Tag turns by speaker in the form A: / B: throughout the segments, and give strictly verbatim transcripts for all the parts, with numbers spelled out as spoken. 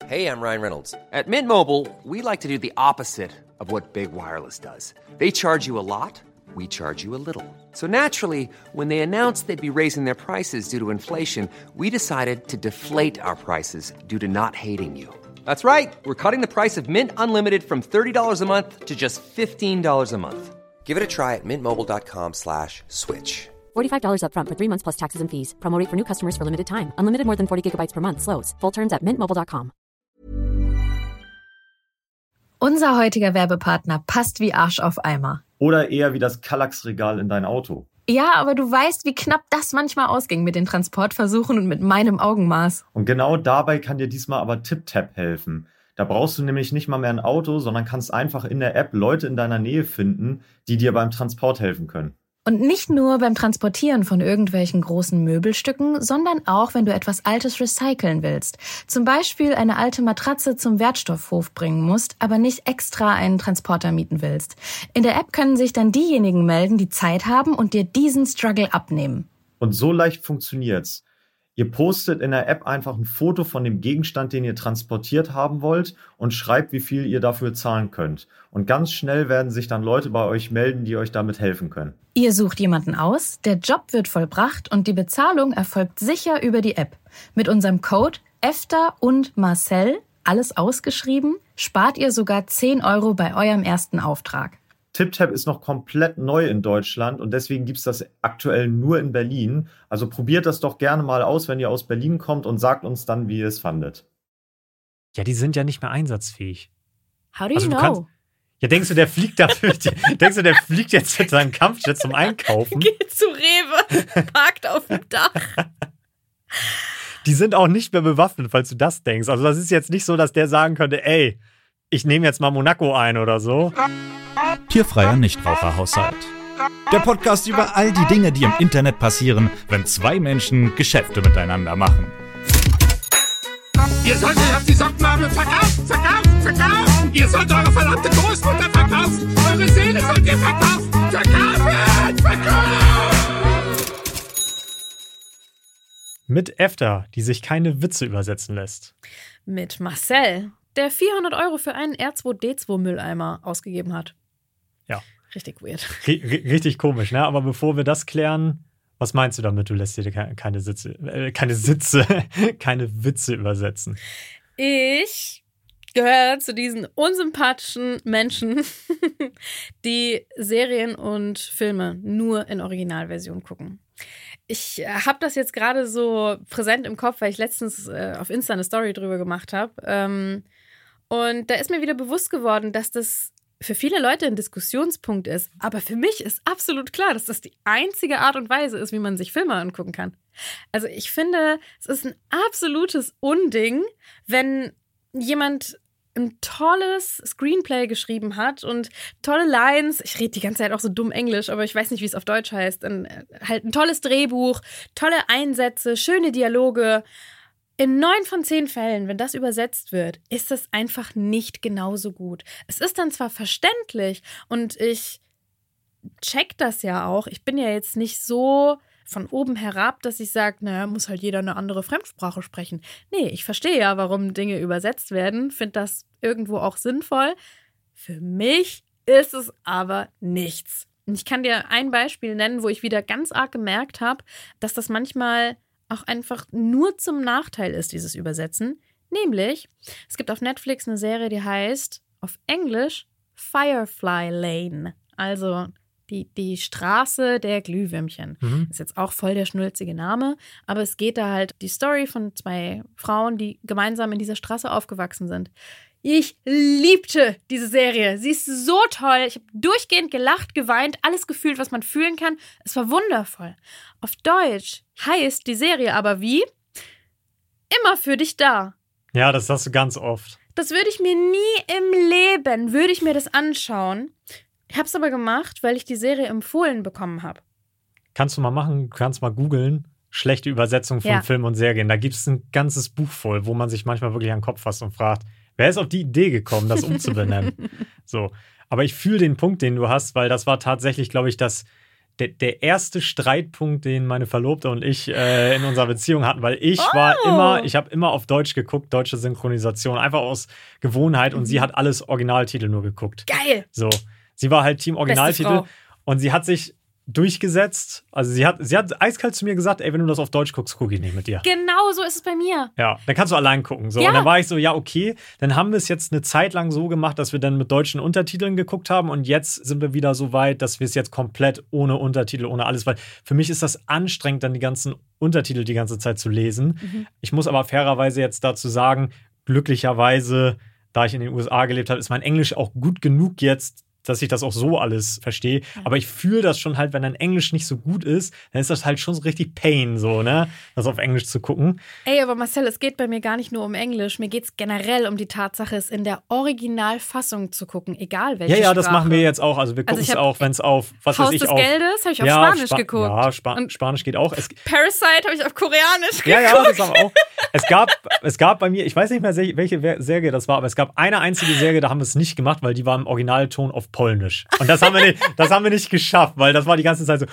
A: Hey, I'm Ryan Reynolds. At Mint Mobile, we like to do the opposite of what Big Wireless does. They charge you a lot, we charge you a little. So naturally, when they announced they'd be raising their prices due to inflation, we decided to deflate our prices due to not hating you. That's right. We're cutting the price of Mint Unlimited from thirty dollars a month to just fifteen dollars a month. Give it a try at mintmobile.com slash switch.
B: forty-five dollars up front for three months plus taxes and fees. Promo rate for new customers for limited time. Unlimited more than forty gigabytes per month. Slows full terms at mint mobile dot com.
C: Unser heutiger Werbepartner passt wie Arsch auf Eimer.
D: Oder eher wie das Kallax-Regal in dein Auto.
C: Ja, aber du weißt, wie knapp das manchmal ausging mit den Transportversuchen und mit meinem Augenmaß.
D: Und genau dabei kann dir diesmal aber TipTap helfen. Da brauchst du nämlich nicht mal mehr ein Auto, sondern kannst einfach in der App Leute in deiner Nähe finden, die dir beim Transport helfen können.
C: Und nicht nur beim Transportieren von irgendwelchen großen Möbelstücken, sondern auch, wenn du etwas Altes recyceln willst. Zum Beispiel eine alte Matratze zum Wertstoffhof bringen musst, aber nicht extra einen Transporter mieten willst. In der App können sich dann diejenigen melden, die Zeit haben und dir diesen Struggle abnehmen.
D: Und so leicht funktioniert's. Ihr postet in der App einfach ein Foto von dem Gegenstand, den ihr transportiert haben wollt und schreibt, wie viel ihr dafür zahlen könnt. Und ganz schnell werden sich dann Leute bei euch melden, die euch damit helfen können.
C: Ihr sucht jemanden aus, der Job wird vollbracht und die Bezahlung erfolgt sicher über die App. Mit unserem Code EFTA und Marcel, alles ausgeschrieben, spart ihr sogar zehn Euro bei eurem ersten Auftrag.
D: TipTap ist noch komplett neu in Deutschland und deswegen gibt's das aktuell nur in Berlin. Also probiert das doch gerne mal aus, wenn ihr aus Berlin kommt und sagt uns dann, wie ihr es fandet.
E: Ja, die sind ja nicht mehr einsatzfähig.
C: How do you
E: also,
C: know?
E: Kannst, ja, denkst du, der fliegt dafür, denkst du, der fliegt jetzt mit seinem Kampfjet zum Einkaufen?
C: Geht zu Rewe, parkt auf dem Dach.
E: Die sind auch nicht mehr bewaffnet, falls du das denkst. Also das ist jetzt nicht so, dass der sagen könnte, ey, ich nehme jetzt mal Monaco ein oder so.
F: Tierfreier Nichtraucherhaushalt. Der Podcast über all die Dinge, die im Internet passieren, wenn zwei Menschen Geschäfte miteinander machen.
G: Ihr solltet auf die Sockenmarmel verkaufen, verkaufen, verkaufen. Ihr sollt eure verdammte Großmutter verkaufen. Eure Seele sollt ihr verkaufen. Verkaufen, verkaufen.
E: Mit EFTA, die sich keine Witze übersetzen lässt.
C: Mit Marcel, der vierhundert Euro für einen R zwei D zwei Mülleimer ausgegeben hat.
E: Ja.
C: Richtig weird.
E: R- r- richtig komisch, ne? Aber bevor wir das klären, was meinst du damit, du lässt dir keine, keine Sitze, äh, keine Sitze, keine Witze übersetzen?
C: Ich gehöre zu diesen unsympathischen Menschen, die Serien und Filme nur in Originalversion gucken. Ich habe das jetzt gerade so präsent im Kopf, weil ich letztens äh, auf Insta eine Story drüber gemacht habe. Ähm, und da ist mir wieder bewusst geworden, dass das für viele Leute ein Diskussionspunkt ist. Aber für mich ist absolut klar, dass das die einzige Art und Weise ist, wie man sich Filme angucken kann. Also ich finde, es ist ein absolutes Unding, wenn jemand ein tolles Screenplay geschrieben hat und tolle Lines. Ich rede die ganze Zeit auch so dumm Englisch, aber ich weiß nicht, wie es auf Deutsch heißt. Ein, halt ein tolles Drehbuch, tolle Einsätze, schöne Dialoge. In neun von zehn Fällen, wenn das übersetzt wird, ist das einfach nicht genauso gut. Es ist dann zwar verständlich und ich check das ja auch. Ich bin ja jetzt nicht so von oben herab, dass ich sage, naja, muss halt jeder eine andere Fremdsprache sprechen. Nee, ich verstehe ja, warum Dinge übersetzt werden, finde das irgendwo auch sinnvoll. Für mich ist es aber nichts. Und ich kann dir ein Beispiel nennen, wo ich wieder ganz arg gemerkt habe, dass das manchmal auch einfach nur zum Nachteil ist, dieses Übersetzen. Nämlich, es gibt auf Netflix eine Serie, die heißt auf Englisch Firefly Lane. Also die, die Straße der Glühwürmchen. Mhm. Ist jetzt auch voll der schnulzige Name, aber es geht da halt die Story von zwei Frauen, die gemeinsam in dieser Straße aufgewachsen sind. Ich liebte diese Serie. Sie ist so toll. Ich habe durchgehend gelacht, geweint, alles gefühlt, was man fühlen kann. Es war wundervoll. Auf Deutsch heißt die Serie aber wie? Immer für dich da.
E: Ja, das sagst du ganz oft.
C: Das würde ich mir nie im Leben, würde ich mir das anschauen. Ich habe es aber gemacht, weil ich die Serie empfohlen bekommen habe.
E: Kannst du mal machen, kannst mal googeln. Schlechte Übersetzung von
C: ja.
E: Filmen und Serien. Da gibt es ein ganzes Buch voll, wo man sich manchmal wirklich an den Kopf fasst und fragt, wer ist auf die Idee gekommen, das umzubenennen? So. Aber ich fühle den Punkt, den du hast, weil das war tatsächlich, glaube ich, das, der, der erste Streitpunkt, den meine Verlobte und ich äh, in unserer Beziehung hatten, weil ich oh. war immer, ich habe immer auf Deutsch geguckt, deutsche Synchronisation, einfach aus Gewohnheit und mhm. sie hat alles Originaltitel nur geguckt.
C: Geil!
E: So, sie war halt Team Originaltitel und sie hat sich durchgesetzt. Also sie hat, sie hat eiskalt zu mir gesagt, ey, wenn du das auf Deutsch guckst, gucke ich nicht mit dir.
C: Genau, so ist es bei mir.
E: Ja, dann kannst du allein gucken. So.
C: Ja.
E: Und dann war ich so, ja, okay. Dann haben wir es jetzt eine Zeit lang so gemacht, dass wir dann mit deutschen Untertiteln geguckt haben und jetzt sind wir wieder so weit, dass wir es jetzt komplett ohne Untertitel, ohne alles, weil für mich ist das anstrengend, dann die ganzen Untertitel die ganze Zeit zu lesen. Mhm. Ich muss aber fairerweise jetzt dazu sagen, glücklicherweise, da ich in den U S A gelebt habe, ist mein Englisch auch gut genug jetzt, dass ich das auch so alles verstehe. Ja. Aber ich fühle das schon halt, wenn dein Englisch nicht so gut ist, dann ist das halt schon so richtig Pain, so, ne? Das auf Englisch zu gucken.
C: Ey, aber Marcel, es geht bei mir gar nicht nur um Englisch. Mir geht es generell um die Tatsache, es in der Originalfassung zu gucken, egal welche
E: Ja, ja,
C: Sprache.
E: das machen wir jetzt auch. Also wir gucken es
C: also
E: auch, wenn es auf, was
C: Haus
E: weiß ich,
C: des
E: auf...
C: Geldes habe ich auf
E: ja,
C: Spanisch
E: Spa-
C: geguckt.
E: Ja, Spa-
C: Und
E: Spanisch geht auch. Es,
C: Parasite habe ich auf Koreanisch geguckt.
E: ja, ja, das haben wir auch. Es gab, es gab bei mir, ich weiß nicht mehr, welche Serie das war, aber es gab eine einzige Serie, da haben wir es nicht gemacht, weil die war im Originalton auf Polnisch. Und das haben wir nicht, das haben wir nicht geschafft, weil das war die ganze Zeit so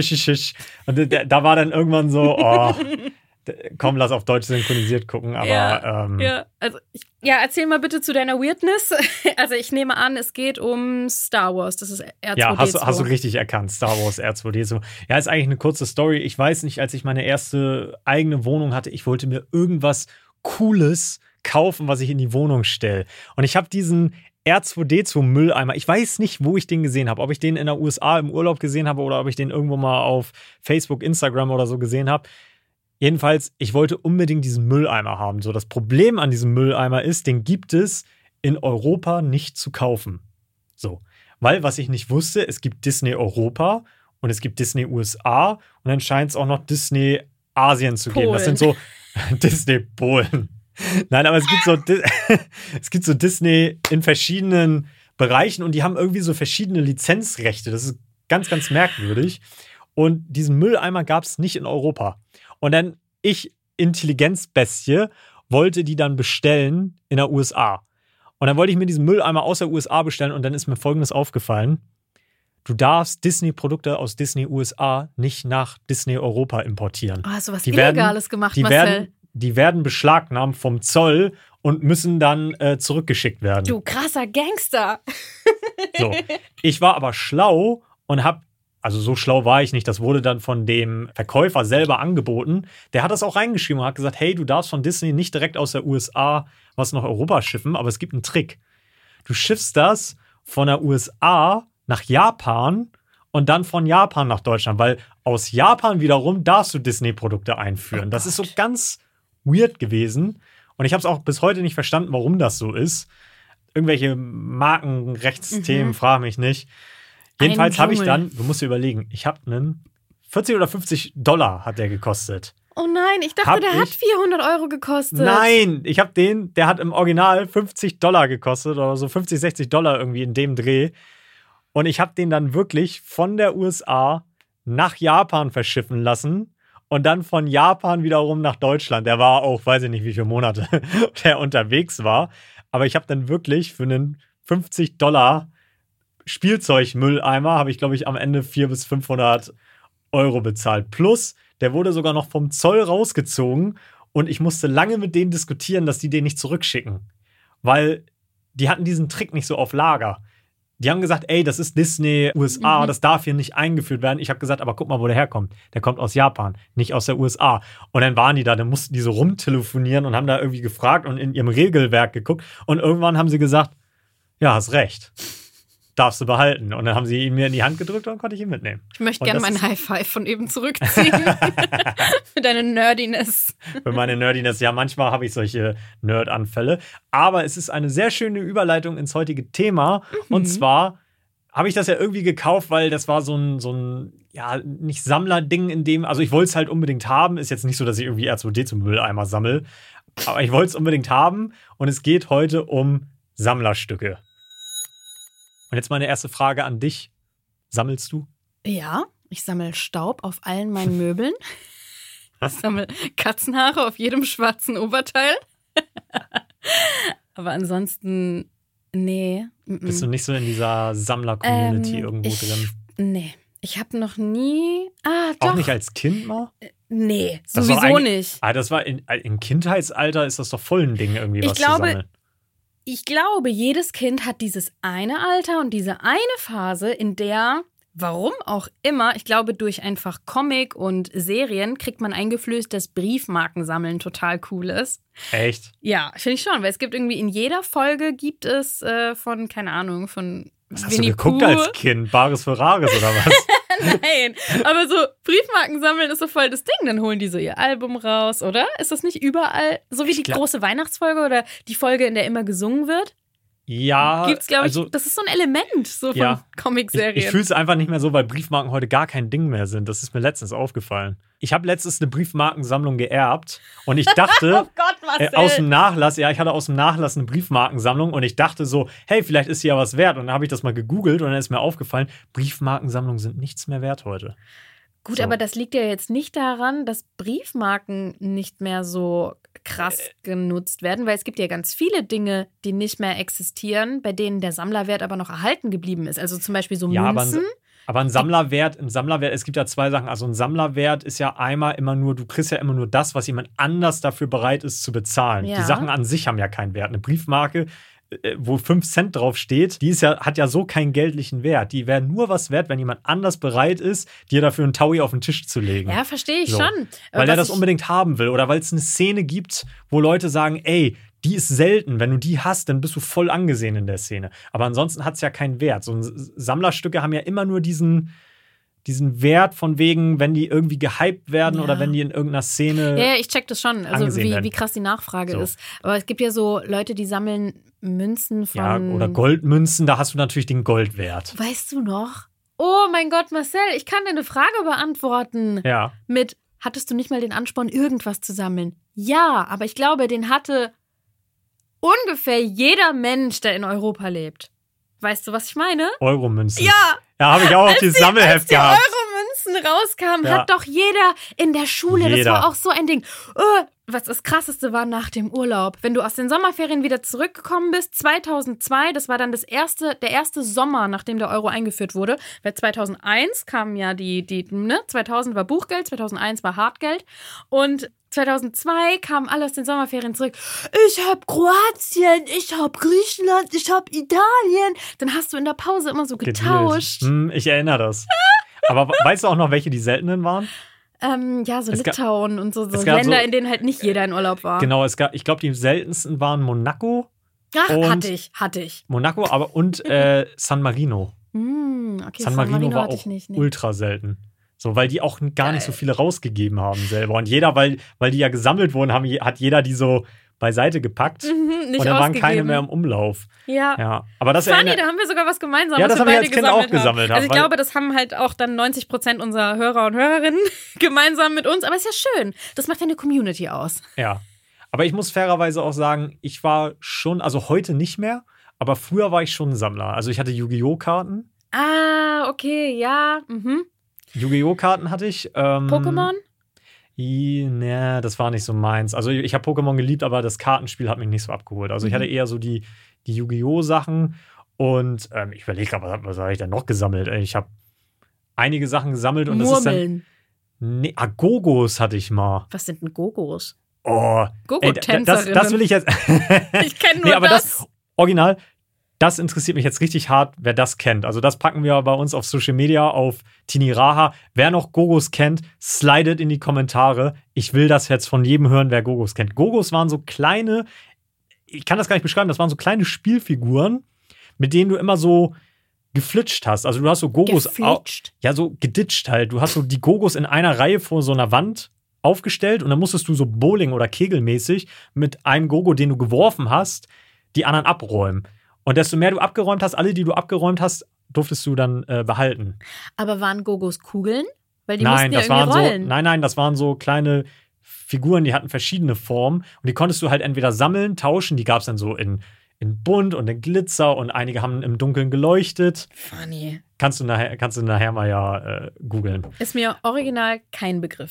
E: und da war dann irgendwann so, oh, komm, lass auf Deutsch synchronisiert gucken, aber
C: ja,
E: ähm,
C: ja, also ich, ja, erzähl mal bitte zu deiner Weirdness. Also ich nehme an, es geht um Star Wars, das ist R zwei D zwei.
E: Ja, hast, hast du richtig erkannt, Star Wars R zwei D zwei. Ja, ist eigentlich eine kurze Story. Ich weiß nicht, als ich meine erste eigene Wohnung hatte, ich wollte mir irgendwas Cooles kaufen, was ich in die Wohnung stelle. Und ich habe diesen R zwei D zwei Mülleimer. Ich weiß nicht, wo ich den gesehen habe. Ob ich den in der U S A im Urlaub gesehen habe oder ob ich den irgendwo mal auf Facebook, Instagram oder so gesehen habe. Jedenfalls, ich wollte unbedingt diesen Mülleimer haben. So, das Problem an diesem Mülleimer ist, den gibt es in Europa nicht zu kaufen. So, weil, was ich nicht wusste, es gibt Disney Europa und es gibt Disney U S A und dann scheint es auch noch Disney Asien zu geben. Das sind so Disney Polen. Nein, aber es gibt so es gibt so Disney in verschiedenen Bereichen und die haben irgendwie so verschiedene Lizenzrechte. Das ist ganz, ganz merkwürdig. Und diesen Mülleimer gab es nicht in Europa. Und dann ich, Intelligenzbestie, wollte die dann bestellen in der U S A. Und dann wollte ich mir diesen Mülleimer aus der U S A bestellen und dann ist mir Folgendes aufgefallen. Du darfst Disney-Produkte aus Disney U S A nicht nach Disney Europa importieren.
C: Oh, hast du was
E: die
C: Illegales
E: werden,
C: gemacht,
E: die
C: Marcel?
E: Werden, die werden beschlagnahmt vom Zoll und müssen dann äh, zurückgeschickt werden.
C: Du krasser Gangster.
E: So. Ich war aber schlau und hab, also so schlau war ich nicht, das wurde dann von dem Verkäufer selber angeboten. Der hat das auch reingeschrieben und hat gesagt, hey, du darfst von Disney nicht direkt aus der U S A was nach Europa schiffen, aber es gibt einen Trick. Du schiffst das von der U S A nach Japan und dann von Japan nach Deutschland, weil aus Japan wiederum darfst du Disney-Produkte einführen. Oh das ist so ganz weird gewesen. Und ich habe es auch bis heute nicht verstanden, warum das so ist. Irgendwelche Markenrechtsthemen, mhm. frage mich nicht. Jedenfalls habe ich dann, du musst dir überlegen, ich habe einen vierzig oder fünfzig Dollar hat der gekostet.
C: Oh nein, ich dachte,
E: hab
C: der
E: ich,
C: hat vierhundert Euro gekostet.
E: Nein, ich habe den, der hat im Original fünfzig Dollar gekostet oder so fünfzig, sechzig Dollar irgendwie in dem Dreh. Und ich habe den dann wirklich von der U S A nach Japan verschiffen lassen und dann von Japan wiederum nach Deutschland. Der war auch, weiß ich nicht, wie viele Monate der unterwegs war. Aber ich habe dann wirklich für einen fünfzig Dollar Spielzeugmülleimer habe ich, glaube ich, am Ende vierhundert bis fünfhundert Euro bezahlt. Plus, der wurde sogar noch vom Zoll rausgezogen und ich musste lange mit denen diskutieren, dass die den nicht zurückschicken. Weil die hatten diesen Trick nicht so auf Lager. Die haben gesagt, ey, das ist Disney U S A, mhm. das darf hier nicht eingeführt werden. Ich habe gesagt, aber guck mal, wo der herkommt. Der kommt aus Japan, nicht aus der U S A. Und dann waren die da, dann mussten die so rumtelefonieren und haben da irgendwie gefragt und in ihrem Regelwerk geguckt. Und irgendwann haben sie gesagt, ja, hast recht. Darfst du behalten. Und dann haben sie ihn mir in die Hand gedrückt und dann konnte ich ihn mitnehmen.
C: Ich möchte gerne meinen High-Five von eben zurückziehen. Für deine Nerdiness.
E: Für meine Nerdiness. Ja, manchmal habe ich solche Nerd-Anfälle. Aber es ist eine sehr schöne Überleitung ins heutige Thema. Mhm. Und zwar habe ich das ja irgendwie gekauft, weil das war so ein, so ein ja, nicht Sammlerding in dem, also ich wollte es halt unbedingt haben. Ist jetzt nicht so, dass ich irgendwie R zwei D zum Mülleimer sammle. Aber ich wollte es unbedingt haben. Und es geht heute um Sammlerstücke. Und jetzt meine erste Frage an dich. Sammelst du?
C: Ja, ich sammle Staub auf allen meinen Möbeln. Ich sammle Katzenhaare auf jedem schwarzen Oberteil. Aber ansonsten, nee.
E: Bist du nicht so in dieser Sammler-Community
C: ähm,
E: irgendwo
C: ich,
E: drin?
C: Nee. Ich habe noch nie. Ah, doch.
E: Auch nicht als Kind mal?
C: Nee,
E: Das war
C: sowieso
E: eigentlich-
C: nicht.
E: Ah, das war in, im Kindheitsalter ist das doch voll ein Ding irgendwie,
C: Ich
E: was
C: glaube-
E: zu sammeln.
C: Ich glaube, jedes Kind hat dieses eine Alter und diese eine Phase, in der, warum auch immer, ich glaube, durch einfach Comic und Serien kriegt man eingeflößt, dass Briefmarkensammeln total cool ist.
E: Echt?
C: Ja, finde ich schon, weil es gibt irgendwie in jeder Folge gibt es äh, von, keine Ahnung, von
E: Was hast
C: Winnie
E: du geguckt
C: Pooh.
E: als Kind? Bares für Rares oder was?
C: Nein, aber so Briefmarken sammeln ist so voll das Ding. Dann holen die so ihr Album raus, oder? Ist das nicht überall, so wie die
E: glaub-
C: große Weihnachtsfolge oder die Folge, in der immer gesungen wird?
E: Ja.
C: Gibt's, glaube ich,
E: also,
C: das ist so ein Element so von
E: Ja. ich
C: Comicserien.
E: ich fühle es einfach nicht mehr so, weil Briefmarken heute gar kein Ding mehr sind. Das ist mir letztens aufgefallen. Ich habe letztens eine Briefmarkensammlung geerbt und ich dachte,
C: Oh Gott, Marcel.
E: äh, aus dem Nachlass, ja, ich hatte aus dem Nachlass eine Briefmarkensammlung und ich dachte so, hey, vielleicht ist hier ja was wert. Und dann habe ich das mal gegoogelt und dann ist mir aufgefallen, Briefmarkensammlungen sind nichts mehr wert heute.
C: Gut,
E: so.
C: aber das liegt ja jetzt nicht daran, dass Briefmarken nicht mehr so krass
E: Äh.
C: genutzt werden, weil es gibt ja ganz viele Dinge, die nicht mehr existieren, bei denen der Sammlerwert aber noch erhalten geblieben ist. Also zum Beispiel so
E: Ja, aber
C: Münzen.
E: ein, aber ein Sammlerwert, ein Sammlerwert, es gibt ja zwei Sachen. Also ein Sammlerwert ist ja einmal immer nur, du kriegst ja immer nur das, was jemand anders dafür bereit ist zu bezahlen.
C: Ja.
E: Die Sachen an sich haben ja keinen Wert. Eine Briefmarke, äh, wo fünf Cent drauf steht, die ist ja, hat ja so keinen geldlichen Wert. Die wäre nur was wert, wenn jemand anders bereit ist, dir dafür einen Taui auf den Tisch zu legen.
C: Ja, verstehe ich
E: So.
C: schon.
E: Weil
C: Was
E: er das
C: ich-
E: unbedingt haben will oder weil es eine Szene gibt, wo Leute sagen, ey, die ist selten. Wenn du die hast, dann bist du voll angesehen in der Szene. Aber ansonsten hat es ja keinen Wert. So ein Sammlerstücke haben ja immer nur diesen, diesen Wert von wegen, wenn die irgendwie gehypt werden
C: Ja.
E: oder wenn die in irgendeiner Szene.
C: Ja, ja, ich check das schon, also
E: angesehen
C: wie,
E: werden.
C: wie krass die Nachfrage
E: So.
C: ist. Aber es gibt ja so Leute, die sammeln Münzen von.
E: Ja, oder Goldmünzen, da hast du natürlich den Goldwert.
C: Weißt du noch? Oh mein Gott, Marcel, ich kann dir eine Frage beantworten.
E: Ja.
C: Mit, hattest du nicht mal den Ansporn, irgendwas zu sammeln? Ja, aber ich glaube, den hatte ungefähr jeder Mensch, der in Europa lebt. Weißt du, was ich meine?
E: Euromünzen.
C: Ja,
E: Ja, habe ich auch auf die
C: als
E: Sammelheft
C: die
E: gehabt.
C: Euromünzen rauskamen,
E: Ja.
C: hat doch jeder in der Schule,
E: Jeder.
C: das war auch so ein Ding. Oh, was das Krasseste war nach dem Urlaub, wenn du aus den Sommerferien wieder zurückgekommen bist, zweitausendzwei, das war dann das erste, der erste Sommer, nachdem der Euro eingeführt wurde, weil zweitausendeins kamen ja die, die ne, zweitausend war Buchgeld, zweitausendeins war Hartgeld und zweitausendzwei kamen alle aus den Sommerferien zurück. Ich hab Kroatien, ich hab Griechenland, ich hab Italien. Dann hast du in der Pause immer so getauscht.
E: Hm, ich erinnere das. Aber weißt du auch noch, welche die seltenen waren?
C: Ähm, ja, so
E: Es gab-
C: Litauen und so, so
E: es gab
C: Länder,
E: so-
C: in denen halt nicht jeder in Urlaub war.
E: Genau, es gab, ich glaube, die seltensten waren Monaco.
C: Ach,
E: und-
C: hatte ich, hatte ich.
E: Monaco, aber und äh, San Marino.
C: Hm, okay,
E: San Marino, war
C: hatte
E: auch
C: ich nicht. Nee.
E: ultra selten. So, weil die auch gar nicht so viele rausgegeben haben selber. Und jeder, weil, weil die ja gesammelt wurden, haben, hat jeder die so beiseite gepackt.
C: Mhm, nicht
E: und dann waren keine
C: ausgegeben.
E: mehr im Umlauf.
C: Ja.
E: Ja, aber das
C: Funny,
E: erinnert.
C: da haben wir sogar was gemeinsam,
E: Ja,
C: was
E: das
C: wir
E: habe ich
C: beide
E: als Kind
C: gesammelt
E: auch gesammelt,
C: haben. Also ich
E: weil-
C: glaube, das haben halt auch dann neunzig Prozent unserer Hörer und Hörerinnen gemeinsam mit uns. Aber ist ja schön. Das macht ja eine Community aus.
E: Ja. Aber ich muss fairerweise auch sagen, ich war schon, also heute nicht mehr, aber früher war ich schon ein Sammler. Also ich hatte Yu-Gi-Oh! Karten.
C: Ah, okay, ja. Mhm.
E: Yu-Gi-Oh! Karten hatte ich. Ähm,
C: Pokémon?
E: I, ne, das war nicht so meins. Also ich habe Pokémon geliebt, aber das Kartenspiel hat mich nicht so abgeholt. Also ich hatte eher so die, die Yu-Gi-Oh! Sachen und ähm, ich überlege, was, was habe ich denn noch gesammelt? Ey, Ich habe einige Sachen gesammelt und das ist dann.
C: Murmeln.
E: Nee, ah, Gogos hatte ich mal.
C: Was sind denn Gogos?
E: Oh, ey, da- das,
C: Gogo-Tänzerinnen.
E: das will ich jetzt.
C: Ich kenne nur
E: nee, aber
C: das.
E: das, original, das interessiert mich jetzt richtig hart, wer das kennt. Also das packen wir bei uns auf Social Media, auf Tini Raha. Wer noch Gogos kennt, slidet in die Kommentare. Ich will das jetzt von jedem hören, wer Gogos kennt. Gogos waren so kleine, ich kann das gar nicht beschreiben, das waren so kleine Spielfiguren, mit denen du immer so geflitscht hast. Also du hast so Gogos, au-
C: Geflitscht?
E: ja, so geditscht halt. Du hast so die Gogos in einer Reihe vor so einer Wand aufgestellt und dann musstest du so Bowling- oder Kegelmäßig mit einem Gogo, den du geworfen hast, die anderen abräumen. Und desto mehr du abgeräumt hast, alle, die du abgeräumt hast, durftest du dann äh, behalten.
C: Aber waren Gogos Kugeln? Weil die
E: nein,
C: mussten ja
E: das
C: irgendwie
E: waren
C: rollen.
E: so, nein, nein, das waren so kleine Figuren, die hatten verschiedene Formen und die konntest du halt entweder sammeln, tauschen, die gab es dann so in, in bunt und in Glitzer und einige haben im Dunkeln geleuchtet.
C: Funny.
E: Kannst du nachher, kannst du nachher mal ja äh, googeln.
C: Ist mir original kein Begriff.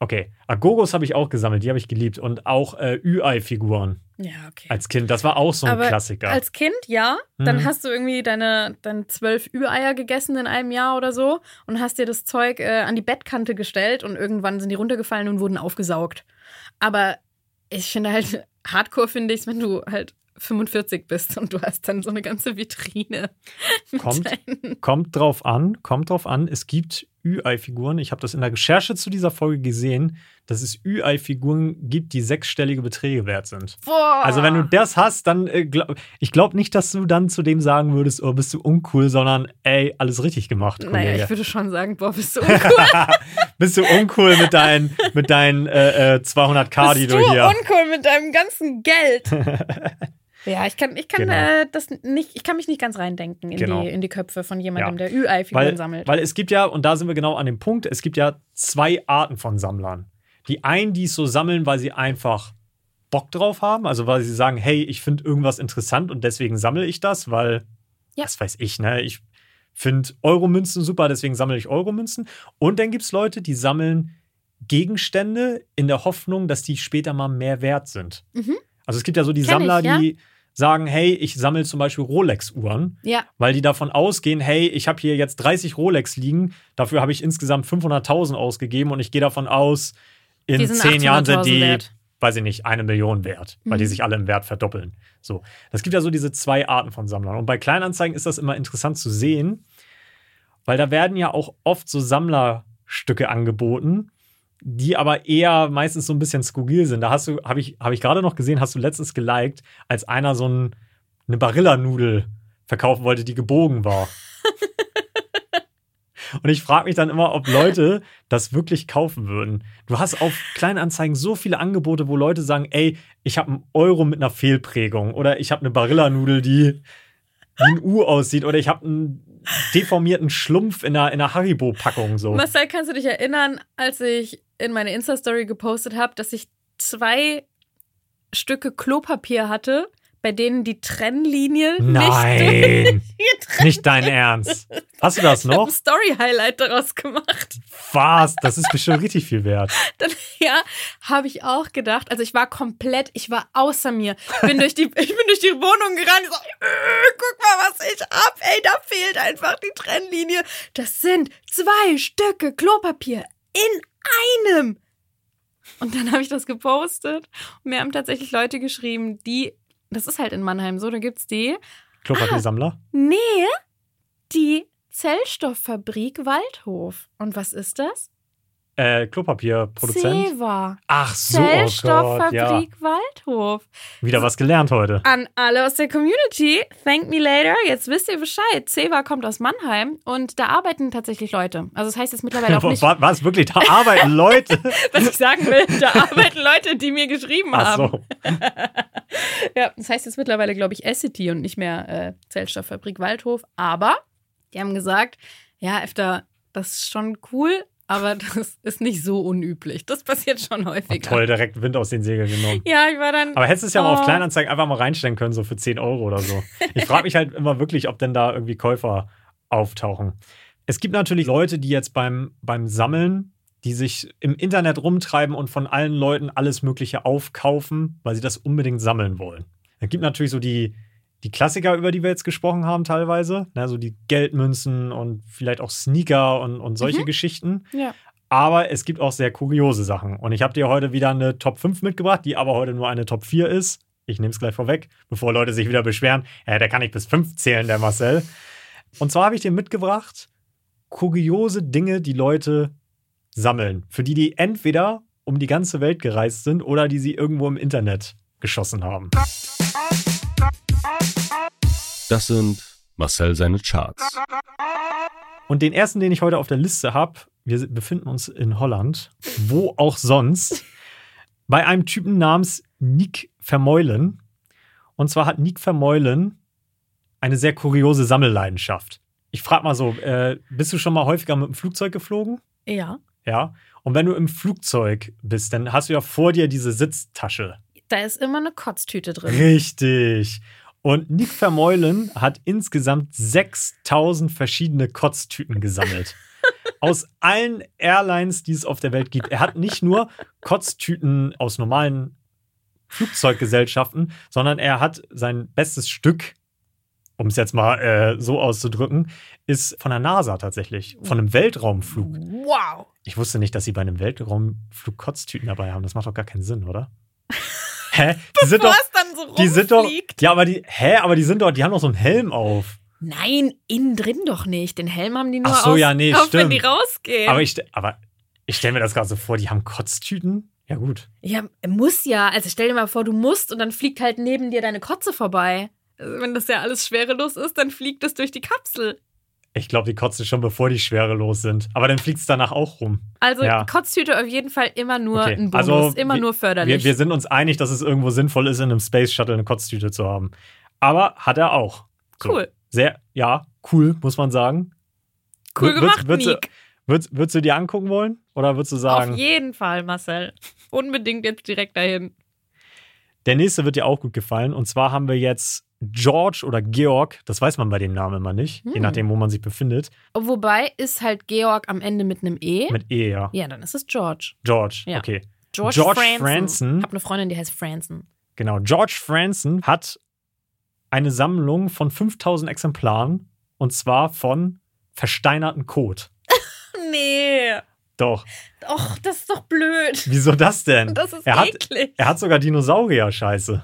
E: Okay, Agogos habe ich auch gesammelt, die habe ich geliebt. Und auch äh, Ü-Ei-Figuren
C: Ja, okay.
E: als Kind. Das war auch so ein
C: Aber
E: Klassiker.
C: als Kind, ja. Dann
E: Mhm.
C: hast du irgendwie deine, deine zwölf Ü-Eier gegessen in einem Jahr oder so und hast dir das Zeug äh, an die Bettkante gestellt und irgendwann sind die runtergefallen und wurden aufgesaugt. Aber ich finde halt, Hardcore finde ich es, wenn du halt fünfundvierzig bist und du hast dann so eine ganze Vitrine. mit
E: Kommt,
C: deinen-
E: kommt drauf an, kommt drauf an. Es gibt Ü-Ei-Figuren. Ich habe das in der Recherche zu dieser Folge gesehen, dass es Ü-Ei-Figuren gibt, die sechsstellige Beträge wert sind.
C: Boah.
E: Also wenn du das hast, dann äh, glaub, ich glaube nicht, dass du dann zu dem sagen würdest, oh, bist du uncool, sondern ey, alles richtig gemacht, Kollege.
C: Naja, ich würde schon sagen, boah, bist du uncool.
E: Bist du uncool mit deinen, mit deinen äh, äh, zweihundert K, die
C: bist
E: du
C: du
E: hier...
C: uncool mit deinem ganzen Geld. Ja, ich kann, ich kann
E: Genau.
C: äh, das nicht, ich kann mich nicht ganz reindenken in,
E: Genau.
C: die, in die Köpfe von jemandem,
E: Ja.
C: der Ü-Ei-Figuren
E: Weil,
C: sammelt.
E: weil es gibt ja, und da sind wir genau an dem Punkt, es gibt ja zwei Arten von Sammlern. Die einen, die es so sammeln, weil sie einfach Bock drauf haben, also weil sie sagen, hey, ich finde irgendwas interessant und deswegen sammle ich das, weil,
C: Ja.
E: was weiß ich, ne, ich finde Euromünzen super, deswegen sammle ich Euromünzen. Und dann gibt es Leute, die sammeln Gegenstände in der Hoffnung, dass die später mal mehr wert sind.
C: Mhm.
E: Also es gibt ja so die
C: Kenn ich,
E: Sammler,
C: ja.
E: die sagen, hey, ich sammle zum Beispiel Rolex-Uhren,
C: Ja,
E: weil die davon ausgehen, hey, ich habe hier jetzt dreißig Rolex liegen, dafür habe ich insgesamt fünfhunderttausend ausgegeben und ich gehe davon aus, in
C: Die sind
E: zehn Jahren sind
C: achthunderttausend
E: die,
C: wert.
E: weiß ich nicht, eine Million wert, weil
C: Mhm.
E: die sich alle im Wert verdoppeln. So, das gibt ja so diese zwei Arten von Sammlern. Und bei Kleinanzeigen ist das immer interessant zu sehen, weil da werden ja auch oft so Sammlerstücke angeboten, die aber eher meistens so ein bisschen skurril sind. Da hast du, habe ich, habe ich gerade noch gesehen, hast du letztens geliked, als einer so ein, eine Barilla-Nudel verkaufen wollte, die gebogen war. Und ich frage mich dann immer, ob Leute das wirklich kaufen würden. Du hast auf Kleinanzeigen so viele Angebote, wo Leute sagen, ey, ich habe einen Euro mit einer Fehlprägung oder ich habe eine Barilla-Nudel, die wie ein U aussieht oder ich habe einen deformierten Schlumpf in einer, in einer Haribo-Packung. So.
C: Marcel, kannst du dich erinnern, als ich in meine Insta-Story gepostet habe, dass ich zwei Stücke Klopapier hatte, bei denen die Trennlinie
E: Nein,
C: nicht getrennt.
E: nicht dein Ernst. Hast du das
C: Ich habe
E: noch?
C: ein Story-Highlight daraus gemacht.
E: Was? Das ist bestimmt richtig viel wert.
C: Dann, ja, habe ich auch gedacht. Also ich war komplett, ich war außer mir. Ich bin durch die, ich bin durch die Wohnung gerannt. Ich so, äh, guck mal, was ich hab. Ey, da fehlt einfach die Trennlinie. Das sind zwei Stücke Klopapier in einem. Und dann habe ich das gepostet. Und mir haben tatsächlich Leute geschrieben, die, das ist halt in Mannheim so, da gibt's die,
E: Klopapiersammler?
C: nee, die Zellstofffabrik Waldhof. Und was ist das?
E: Äh, Klopapierproduzent?
C: Zewa.
E: Ach so, oh Gott, ja.
C: Zellstofffabrik Waldhof.
E: Wieder was gelernt heute.
C: An alle aus der Community, thank me later. Jetzt wisst ihr Bescheid. Zewa kommt aus Mannheim und da arbeiten tatsächlich Leute. Also das heißt jetzt mittlerweile auch nicht,
E: Was, was wirklich? Da arbeiten Leute?
C: was ich sagen will. Da arbeiten Leute, die mir geschrieben
E: Ach
C: haben.
E: so.
C: Ja, das heißt jetzt mittlerweile, glaube ich, Essity und nicht mehr äh, Zellstofffabrik Waldhof. Aber die haben gesagt, ja, öfter, das ist schon cool, aber das ist nicht so unüblich. Das passiert schon häufiger.
E: Toll, direkt Wind aus den Segeln genommen.
C: Ja, ich war dann.
E: Aber hättest du es ja mal auf
C: Oh.
E: Kleinanzeigen einfach mal reinstellen können, so für zehn Euro oder so. Ich frage mich halt immer wirklich, ob denn da irgendwie Käufer auftauchen. Es gibt natürlich Leute, die jetzt beim, beim Sammeln, die sich im Internet rumtreiben und von allen Leuten alles Mögliche aufkaufen, weil sie das unbedingt sammeln wollen. Es gibt natürlich so die, die Klassiker, über die wir jetzt gesprochen haben teilweise, ne, so die Geldmünzen und vielleicht auch Sneaker und, und solche
C: Mhm.
E: Geschichten.
C: Ja.
E: Aber es gibt auch sehr kuriose Sachen. Und ich habe dir heute wieder eine Top fünf mitgebracht, die aber heute nur eine Top vier ist. Ich nehme es gleich vorweg, bevor Leute sich wieder beschweren. Ja, der kann nicht bis fünf zählen, der Marcel. Und zwar habe ich dir mitgebracht kuriose Dinge, die Leute sammeln. Für die, die entweder um die ganze Welt gereist sind oder die sie irgendwo im Internet geschossen haben.
H: Das sind Marcel seine Charts.
E: Und den ersten, den ich heute auf der Liste habe, wir befinden uns in Holland, wo auch sonst, bei einem Typen namens Nick Vermeulen. Und zwar hat Nick Vermeulen eine sehr kuriose Sammelleidenschaft. Ich frage mal so, äh, bist du schon mal häufiger mit dem Flugzeug geflogen?
C: Ja.
E: Ja. Und wenn du im Flugzeug bist, dann hast du ja vor dir diese Sitztasche.
C: Da ist immer eine Kotztüte drin.
E: Richtig. Und Nick Vermeulen hat insgesamt sechstausend verschiedene Kotztüten gesammelt. aus allen Airlines, die es auf der Welt gibt. Er hat nicht nur Kotztüten aus normalen Flugzeuggesellschaften, sondern er hat sein bestes Stück, um es jetzt mal äh, so auszudrücken, ist von der NASA tatsächlich, von einem Weltraumflug.
C: Wow.
E: Ich wusste nicht, dass sie bei einem Weltraumflug Kotztüten dabei haben. Das macht doch gar keinen Sinn, oder? Hä? Die sind
C: Bevor
E: doch,
C: es dann so rumfliegt.
E: die sind doch, ja, aber die, hä, aber die sind doch, die haben doch so einen Helm auf.
C: Nein, innen drin doch nicht. Den Helm haben die nur
E: Ach so,
C: aus,
E: ja, nee,
C: auf, wenn
E: stimmt.
C: die rausgehen.
E: Aber ich, aber ich stelle mir das gerade so vor, die haben Kotztüten. Ja, gut.
C: Ja, muss ja. Also stell dir mal vor, du musst und dann fliegt halt neben dir deine Kotze vorbei. Also wenn das ja alles schwerelos ist, dann fliegt es durch die Kapsel.
E: Ich glaube, die kotzen schon, bevor die schwerelos sind. Aber dann fliegt es danach auch rum.
C: Also
E: ja.
C: Kotztüte auf jeden Fall immer nur
E: Okay.
C: ein Bonus,
E: Also,
C: immer
E: wir,
C: nur förderlich.
E: Wir, wir sind uns einig, dass es irgendwo sinnvoll ist, in einem Space Shuttle eine Kotztüte zu haben. Aber hat er auch. So.
C: Cool.
E: Sehr, ja, cool, muss man sagen.
C: Cool
E: Wür-
C: gemacht,
E: würdest,
C: Nick.
E: würdest, würdest du dir angucken wollen? Oder würdest du sagen...
C: Auf jeden Fall, Marcel. Unbedingt jetzt direkt dahin.
E: Der nächste wird dir auch gut gefallen. Und zwar haben wir jetzt George oder Georg. Das weiß man bei dem Namen immer nicht,
C: Hm.
E: je nachdem, wo man sich befindet.
C: Wobei ist halt Georg am Ende mit einem E.
E: Mit E, ja.
C: Ja, dann ist es George.
E: George,
C: Ja.
E: okay.
C: George,
E: George
C: Franzen.
E: Franzen.
C: Ich habe eine Freundin, die heißt Franzen.
E: Genau, George Franzen hat eine Sammlung von fünftausend Exemplaren. Und zwar von versteinerten Kot.
C: Nee.
E: Doch.
C: Och, das ist doch blöd.
E: Wieso das denn?
C: Das ist
E: er hat,
C: eklig.
E: Er hat sogar Dinosaurier-Scheiße.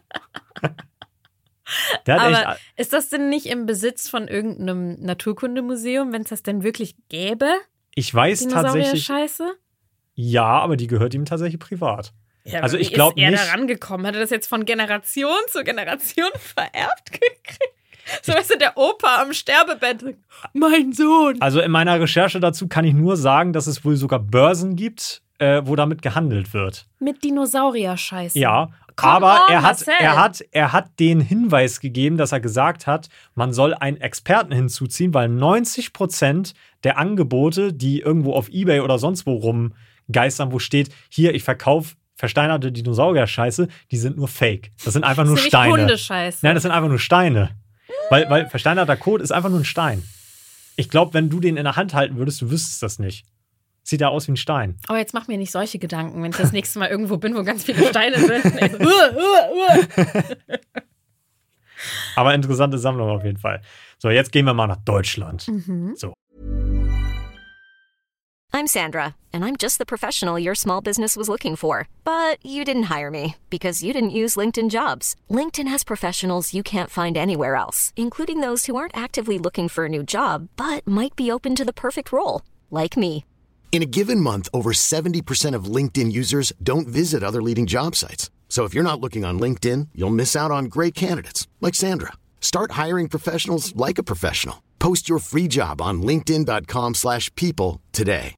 E: Der hat
C: Aber
E: echt...
C: ist das denn nicht im Besitz von irgendeinem Naturkundemuseum, wenn es das denn wirklich gäbe?
E: Ich weiß tatsächlich...
C: Dinosaurier-Scheiße?
E: Ja, aber die gehört ihm tatsächlich privat.
C: Ja,
E: Also
C: wie
E: ich glaub
C: ist er
E: nicht-
C: da rangekommen? Hat er das jetzt von Generation zu Generation vererbt gekriegt? So, weißt du, der Opa am Sterbebett. Mein Sohn.
E: Also in meiner Recherche dazu kann ich nur sagen, dass es wohl sogar Börsen gibt, äh, wo damit gehandelt wird.
C: Mit Dinosaurier-Scheiße.
E: Ja,
C: Come
E: aber
C: on,
E: er, hat,
C: Marcel.
E: er, hat, er hat den Hinweis gegeben, dass er gesagt hat, man soll einen Experten hinzuziehen, weil neunzig Prozent der Angebote, die irgendwo auf eBay oder sonst wo rumgeistern, wo steht, hier, ich verkaufe versteinerte Dinosaurier-Scheiße, die sind nur Fake. Das sind einfach
C: Das
E: nur
C: ist nämlich
E: Steine.
C: Hundescheiße.
E: Nein, das sind einfach nur Steine. Weil, weil versteinerter Kot ist einfach nur ein Stein. Ich glaube, wenn du den in der Hand halten würdest, du wüsstest das nicht. Sieht ja aus wie ein Stein.
C: Aber jetzt mach mir nicht solche Gedanken, wenn ich das nächste Mal irgendwo bin, wo ganz viele Steine sind. Ich so, uh, uh, uh.
E: Aber interessante Sammlung auf jeden Fall. So, jetzt gehen wir mal nach Deutschland.
C: Mhm.
E: So.
I: I'm Sandra, and I'm just the professional your small business was looking for. But you didn't hire me because you didn't use LinkedIn Jobs. LinkedIn has professionals you can't find anywhere else, including those who aren't actively looking for a new job, but might be open to the perfect role, like me.
J: In a given month, over seventy percent of LinkedIn users don't visit other leading job sites. So if you're not looking on LinkedIn, you'll miss out on great candidates like Sandra. Start hiring professionals like a professional. Post your free job on linkedin dot com slash people today.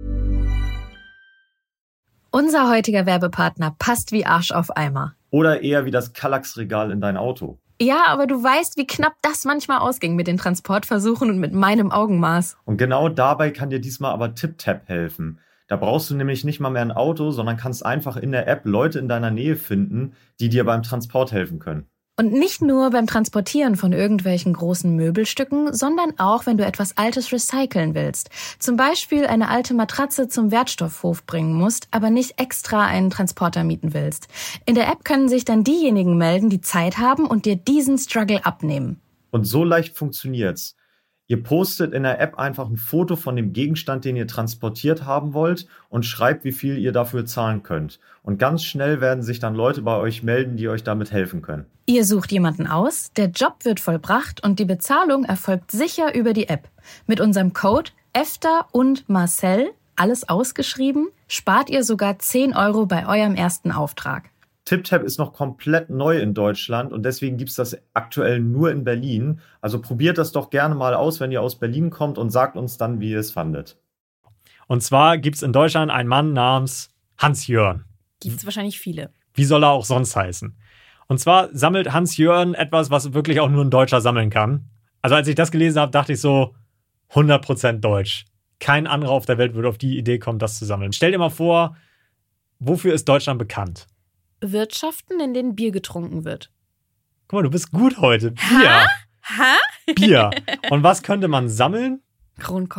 K: Unser heutiger Werbepartner passt wie Arsch auf Eimer.
D: Oder eher wie das Kallax-Regal in dein Auto.
K: Ja, aber du weißt, wie knapp das manchmal ausging mit den Transportversuchen und mit meinem Augenmaß.
D: Und genau dabei kann dir diesmal aber TipTap helfen. Da brauchst du nämlich nicht mal mehr ein Auto, sondern kannst einfach in der App Leute in deiner Nähe finden, die dir beim Transport helfen können.
K: Und nicht nur beim Transportieren von irgendwelchen großen Möbelstücken, sondern auch, wenn du etwas Altes recyceln willst. Zum Beispiel eine alte Matratze zum Wertstoffhof bringen musst, aber nicht extra einen Transporter mieten willst. In der App können sich dann diejenigen melden, die Zeit haben und dir diesen Struggle abnehmen.
D: Und so leicht funktioniert's. Ihr postet in der App einfach ein Foto von dem Gegenstand, den ihr transportiert haben wollt und schreibt, wie viel ihr dafür zahlen könnt. Und ganz schnell werden sich dann Leute bei euch melden, die euch damit helfen können.
K: Ihr sucht jemanden aus, der Job wird vollbracht und die Bezahlung erfolgt sicher über die App. Mit unserem Code E F T A und Marcel, alles ausgeschrieben, spart ihr sogar zehn Euro bei eurem ersten Auftrag.
D: TipTap ist noch komplett neu in Deutschland und deswegen gibt's das aktuell nur in Berlin. Also probiert das doch gerne mal aus, wenn ihr aus Berlin kommt und sagt uns dann, wie ihr es fandet.
E: Und zwar gibt es in Deutschland einen Mann namens Hans-Jörn.
C: Gibt es wahrscheinlich viele.
E: Wie soll er auch sonst heißen? Und zwar sammelt Hans-Jörn etwas, was wirklich auch nur ein Deutscher sammeln kann. Also als ich das gelesen habe, dachte ich so, hundert Prozent Deutsch. Kein anderer auf der Welt würde auf die Idee kommen, das zu sammeln. Stell dir mal vor, wofür ist Deutschland bekannt?
C: Wirtschaften, in denen Bier getrunken wird.
E: Guck mal, du bist gut heute. Bier.
C: Ha?
E: Bier. Und was könnte man sammeln?
C: Kronkorken.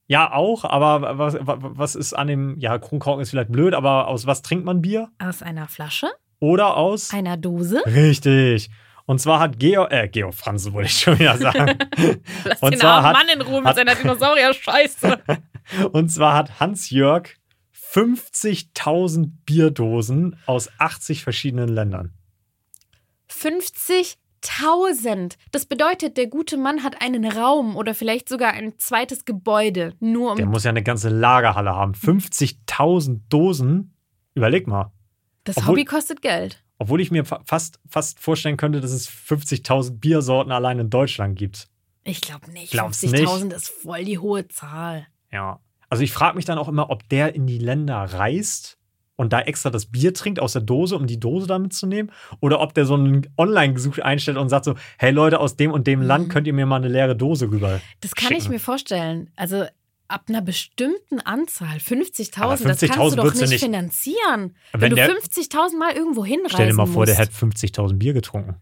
E: Ja, auch, aber was, was ist an dem, ja, Kronkorken ist vielleicht blöd, aber aus was trinkt man Bier?
C: Aus einer Flasche?
E: Oder aus?
C: Einer Dose?
E: Richtig. Und zwar hat Georg, äh, Georg Franzen wollte ich schon wieder sagen.
C: Lass
E: und
C: den
E: zwar
C: armen
E: hat,
C: Mann in Ruhe mit
E: hat,
C: seiner Dinosaurier-Scheiße.
E: Und zwar hat Hans-Jörg fünfzigtausend Bierdosen aus achtzig verschiedenen Ländern.
C: fünfzigtausend. Das bedeutet, der gute Mann hat einen Raum oder vielleicht sogar ein zweites Gebäude. Nur um
E: Der muss ja eine ganze Lagerhalle haben. fünfzigtausend Dosen. Überleg mal.
C: Das
E: Obwohl,
C: Hobby kostet Geld.
E: Obwohl ich mir fa- fast, fast vorstellen könnte, dass es fünfzigtausend Biersorten allein in Deutschland gibt.
C: Ich glaube nicht.
E: Glaubst
C: fünfzigtausend ist voll die hohe Zahl.
E: Ja. Also ich frage mich dann auch immer, ob der in die Länder reist und da extra das Bier trinkt aus der Dose, um die Dose da mitzunehmen. Oder ob der so einen Online-Gesuch einstellt und sagt so, hey Leute, aus dem und dem
C: Mhm.
E: Land könnt ihr mir mal eine leere Dose rüber
C: Das kann
E: schicken.
C: ich mir vorstellen. Also ab einer bestimmten Anzahl, fünfzigtausend,
E: Aber
C: das kannst du
E: fünfzigtausend
C: doch
E: würdest du
C: nicht
E: nicht-
C: finanzieren. Wenn,
E: Wenn
C: du
E: der-
C: fünfzigtausend Mal irgendwo hinreisen
E: Stell dir mal vor,
C: musst.
E: der hätte fünfzigtausend Bier getrunken.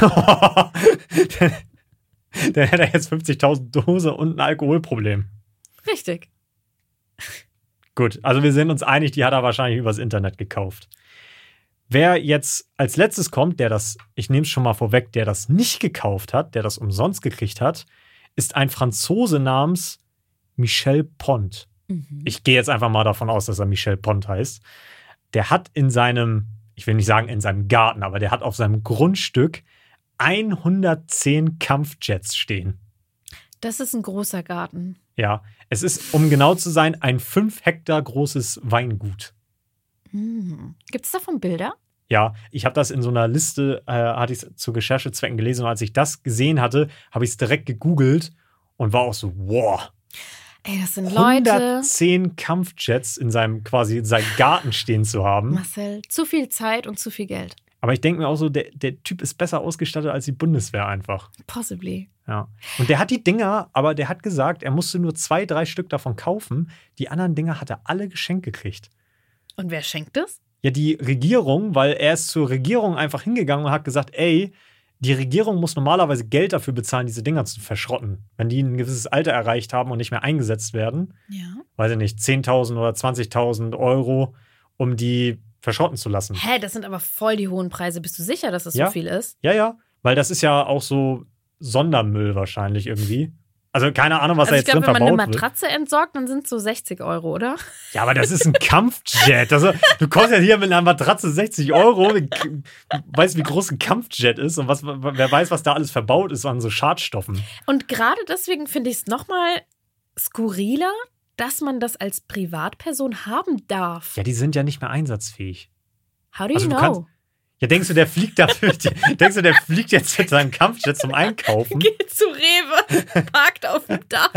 E: Dann hätte er jetzt fünfzigtausend Dose und ein Alkoholproblem.
C: Richtig.
E: Gut, also wir sind uns einig, die hat er wahrscheinlich übers Internet gekauft. Wer jetzt als letztes kommt, der das, ich nehme es schon mal vorweg, der das nicht gekauft hat, der das umsonst gekriegt hat, ist ein Franzose namens Michel Pont.
C: Mhm.
E: Ich gehe jetzt einfach mal davon aus, dass er Michel Pont heißt. Der hat in seinem, ich will nicht sagen in seinem Garten, aber der hat auf seinem Grundstück hundertzehn Kampfjets stehen.
C: Das ist ein großer Garten.
E: Ja, es ist, um genau zu sein, ein fünf Hektar großes Weingut.
C: Hm. Gibt es davon Bilder?
E: Ja, ich habe das in so einer Liste, äh, hatte ich zu Recherchezwecken gelesen und als ich das gesehen hatte, habe ich es direkt gegoogelt und war auch so, wow.
C: Ey, das sind Leute.
E: hundertzehn Kampfjets in seinem quasi in seinem Garten stehen zu haben.
C: Marcel, zu viel Zeit und zu viel Geld.
E: Aber ich denke mir auch so, der, der Typ ist besser ausgestattet als die Bundeswehr einfach.
C: Possibly.
E: Ja. Und der hat die Dinger, aber der hat gesagt, er musste nur zwei, drei Stück davon kaufen. Die anderen Dinger hat er alle geschenkt gekriegt.
C: Und wer schenkt das?
E: Ja, die Regierung, weil er ist zur Regierung einfach hingegangen und hat gesagt, ey, die Regierung muss normalerweise Geld dafür bezahlen, diese Dinger zu verschrotten. Wenn die ein gewisses Alter erreicht haben und nicht mehr eingesetzt werden,
C: Ja.
E: weiß ich nicht, zehntausend oder zwanzigtausend Euro, um die verschrotten zu lassen.
C: Hä, das sind aber voll die hohen Preise. Bist du sicher, dass das
E: Ja.
C: so viel ist?
E: Ja, ja, weil das ist ja auch so Sondermüll wahrscheinlich irgendwie. Also keine Ahnung, was
C: Also
E: da
C: ich
E: jetzt
C: glaube,
E: drin
C: wenn man eine
E: verbaut wird.
C: Matratze entsorgt, dann sind es so sechzig Euro, oder?
E: Ja, aber das ist ein Kampfjet. Also, du kommst ja hier mit einer Matratze sechzig Euro. Du weißt, wie groß ein Kampfjet ist und was, wer weiß, was da alles verbaut ist an so Schadstoffen.
C: Und gerade deswegen finde ich es nochmal skurriler, dass man das als Privatperson haben darf.
E: Ja, die sind ja nicht mehr einsatzfähig.
C: How do you
E: Also du
C: know?
E: kannst- Ja, denkst du, der fliegt dafür? denkst du, der fliegt jetzt mit seinem Kampfjet zum Einkaufen?
C: Geht zu Rewe, parkt auf dem Dach.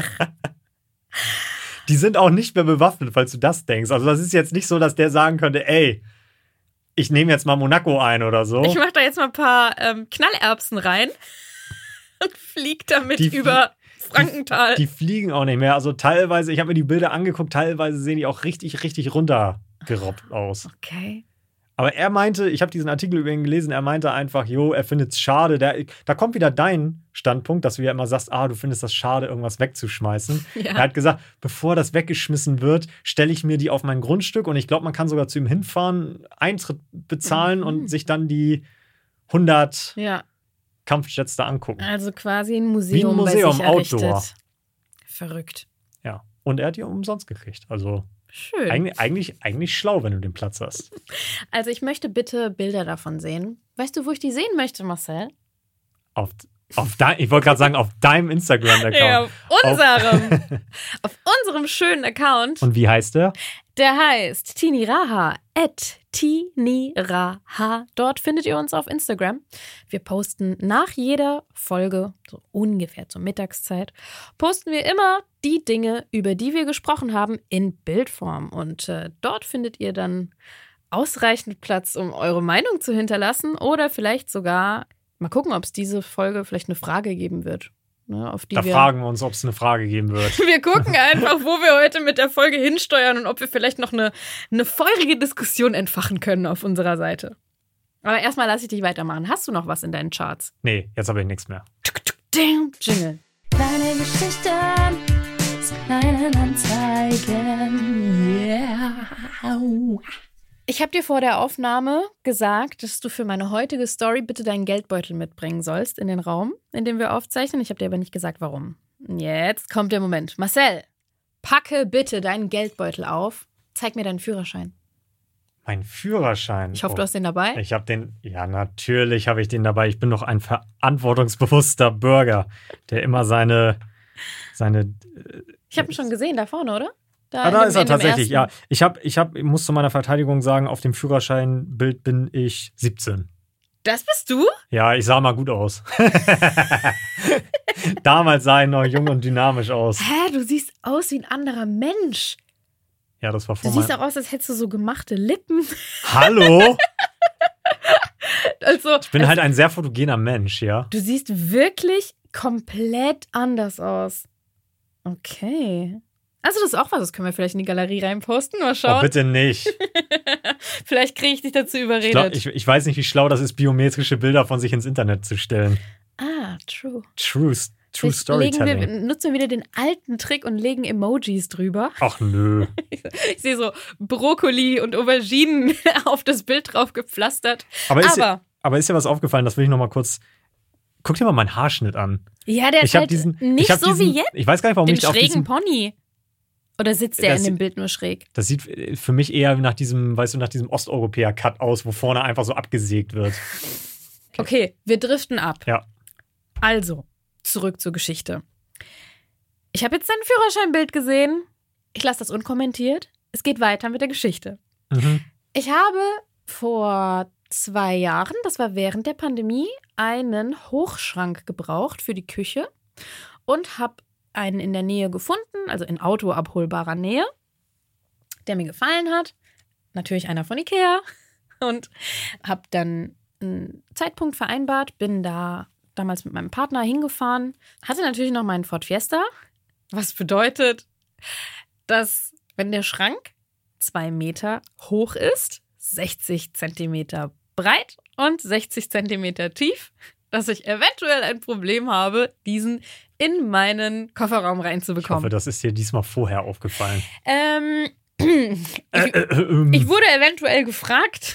E: Die sind auch nicht mehr bewaffnet, falls du das denkst. Also das ist jetzt nicht so, dass der sagen könnte, ey, ich nehme jetzt mal Monaco ein oder so.
C: Ich mache da jetzt mal ein paar ähm, Knallerbsen rein und flieg damit
E: Die flie-
C: über Frankenthal.
E: Die fliegen auch nicht mehr. Also teilweise, ich habe mir die Bilder angeguckt, teilweise sehen die auch richtig, richtig runtergerobbt aus.
C: Okay.
E: Aber er meinte, ich habe diesen Artikel über ihn gelesen, er meinte einfach, jo, er findet es schade. Der, da kommt wieder dein Standpunkt, dass du ja immer sagst, ah, du findest das schade, irgendwas wegzuschmeißen.
C: Ja.
E: Er hat gesagt, bevor das weggeschmissen wird, stelle ich mir die auf mein Grundstück und ich glaube, man kann sogar zu ihm hinfahren, Eintritt bezahlen
C: Mhm.
E: und sich dann die hundert
C: Ja,
E: Kampfjets da angucken.
C: also quasi ein
E: Wie
C: Museum,
E: ein Museum,
C: bei sich
E: Outdoor.
C: errichtet. Verrückt.
E: Ja. Und er hat die umsonst gekriegt. Also
C: Schön.
E: eigentlich, eigentlich, eigentlich schlau, wenn du den Platz hast.
C: Also ich möchte bitte Bilder davon sehen. Weißt du, wo ich die sehen möchte, Marcel?
E: Auf, auf dein, ich wollte gerade sagen, auf deinem Instagram-Account.
C: Ja, auf unserem. auf unserem schönen Account.
E: Und wie heißt der?
C: Der heißt Tini Raha. At Tini Raha. Dort findet ihr uns auf Instagram. Wir posten nach jeder Folge, so ungefähr zur Mittagszeit, posten wir immer die Dinge, über die wir gesprochen haben, in Bildform. Und äh, dort findet ihr dann ausreichend Platz, um eure Meinung zu hinterlassen oder vielleicht sogar mal gucken, ob es diese Folge vielleicht eine Frage geben wird. Ne, auf die
E: Da
C: wir
E: fragen wir uns, ob es eine Frage geben wird.
C: Wir gucken einfach, wo wir heute mit der Folge hinsteuern und ob wir vielleicht noch eine, eine feurige Diskussion entfachen können auf unserer Seite. Aber erstmal lasse ich dich weitermachen. Hast du noch was in deinen Charts?
E: Nee, jetzt habe ich nichts mehr.
C: Damn, Jingle.
L: Kleine Geschichten,
C: Kleinanzeigen. Yeah. Ich habe dir vor der Aufnahme gesagt, dass du für meine heutige Story bitte deinen Geldbeutel mitbringen sollst in den Raum, in dem wir aufzeichnen. Ich habe dir aber nicht gesagt, warum. Jetzt kommt der Moment. Marcel, packe bitte deinen Geldbeutel auf. Zeig mir deinen Führerschein.
E: Mein Führerschein?
C: Ich hoffe,
E: oh,
C: du hast den dabei.
E: Ich habe den, ja natürlich habe ich den dabei. Ich bin doch ein verantwortungsbewusster Bürger, der immer seine, seine
C: Ich habe ihn schon gesehen, da vorne, oder? Da,
E: ah, da
C: dem,
E: ist er tatsächlich,
C: ersten.
E: ja. Ich, hab, ich, hab, ich muss zu meiner Verteidigung sagen, auf dem Führerscheinbild bin ich siebzehn.
C: Das bist du?
E: Ja, ich sah mal gut aus. Damals sah ich noch jung und dynamisch aus.
C: Hä, du siehst aus wie ein anderer Mensch.
E: Ja, das war vor
C: Du siehst auch aus, als hättest du so gemachte Lippen.
E: Hallo?
C: also,
E: ich bin
C: also,
E: halt ein sehr fotogener Mensch, ja.
C: Du siehst wirklich komplett anders aus. Okay. Also das ist auch was, das können wir vielleicht in die Galerie reinposten. Mal schauen.
E: Oh, bitte nicht.
C: Vielleicht kriege ich dich dazu überredet.
E: Ich, glaub, ich, ich weiß nicht, wie schlau das ist, biometrische Bilder von sich ins Internet zu stellen.
C: Ah, true.
E: True, true Storytelling.
C: Wir, nutzen wir wieder den alten Trick und legen Emojis drüber.
E: Ach nö.
C: Ich, ich sehe so Brokkoli und Auberginen auf das Bild drauf gepflastert.
E: Aber ist,
C: aber,
E: dir, aber ist dir was aufgefallen, das will ich noch mal kurz... Guck dir mal meinen Haarschnitt an.
C: Ja, der
E: ich
C: ist halt
E: diesen,
C: nicht
E: ich
C: so
E: diesen,
C: wie jetzt.
E: Ich weiß gar nicht, warum
C: den
E: ich auf
C: schrägen
E: diesen...
C: Pony. Oder sitzt der
E: das,
C: in dem Bild nur schräg?
E: Das sieht für mich eher nach diesem, weißt du, nach diesem Osteuropäer-Cut aus, wo vorne einfach so abgesägt wird.
C: Okay, okay, wir driften ab.
E: Ja.
C: Also, zurück zur Geschichte. Ich habe jetzt dein Führerscheinbild gesehen. Ich lasse das unkommentiert. Es geht weiter mit der Geschichte.
E: Mhm.
C: Ich habe vor zwei Jahren, das war während der Pandemie, einen Hochschrank gebraucht für die Küche und habe einen in der Nähe gefunden, also in autoabholbarer Nähe, der mir gefallen hat. Natürlich einer von Ikea. Und habe dann einen Zeitpunkt vereinbart, bin da damals mit meinem Partner hingefahren, hatte natürlich noch meinen Ford Fiesta, was bedeutet, dass wenn der Schrank zwei Meter hoch ist, sechzig Zentimeter breit und sechzig Zentimeter tief, dass ich eventuell ein Problem habe, diesen in meinen Kofferraum reinzubekommen.
E: Ich hoffe, das ist dir diesmal vorher aufgefallen.
C: Ähm, ich,
E: äh, äh, äh,
C: ich wurde eventuell gefragt,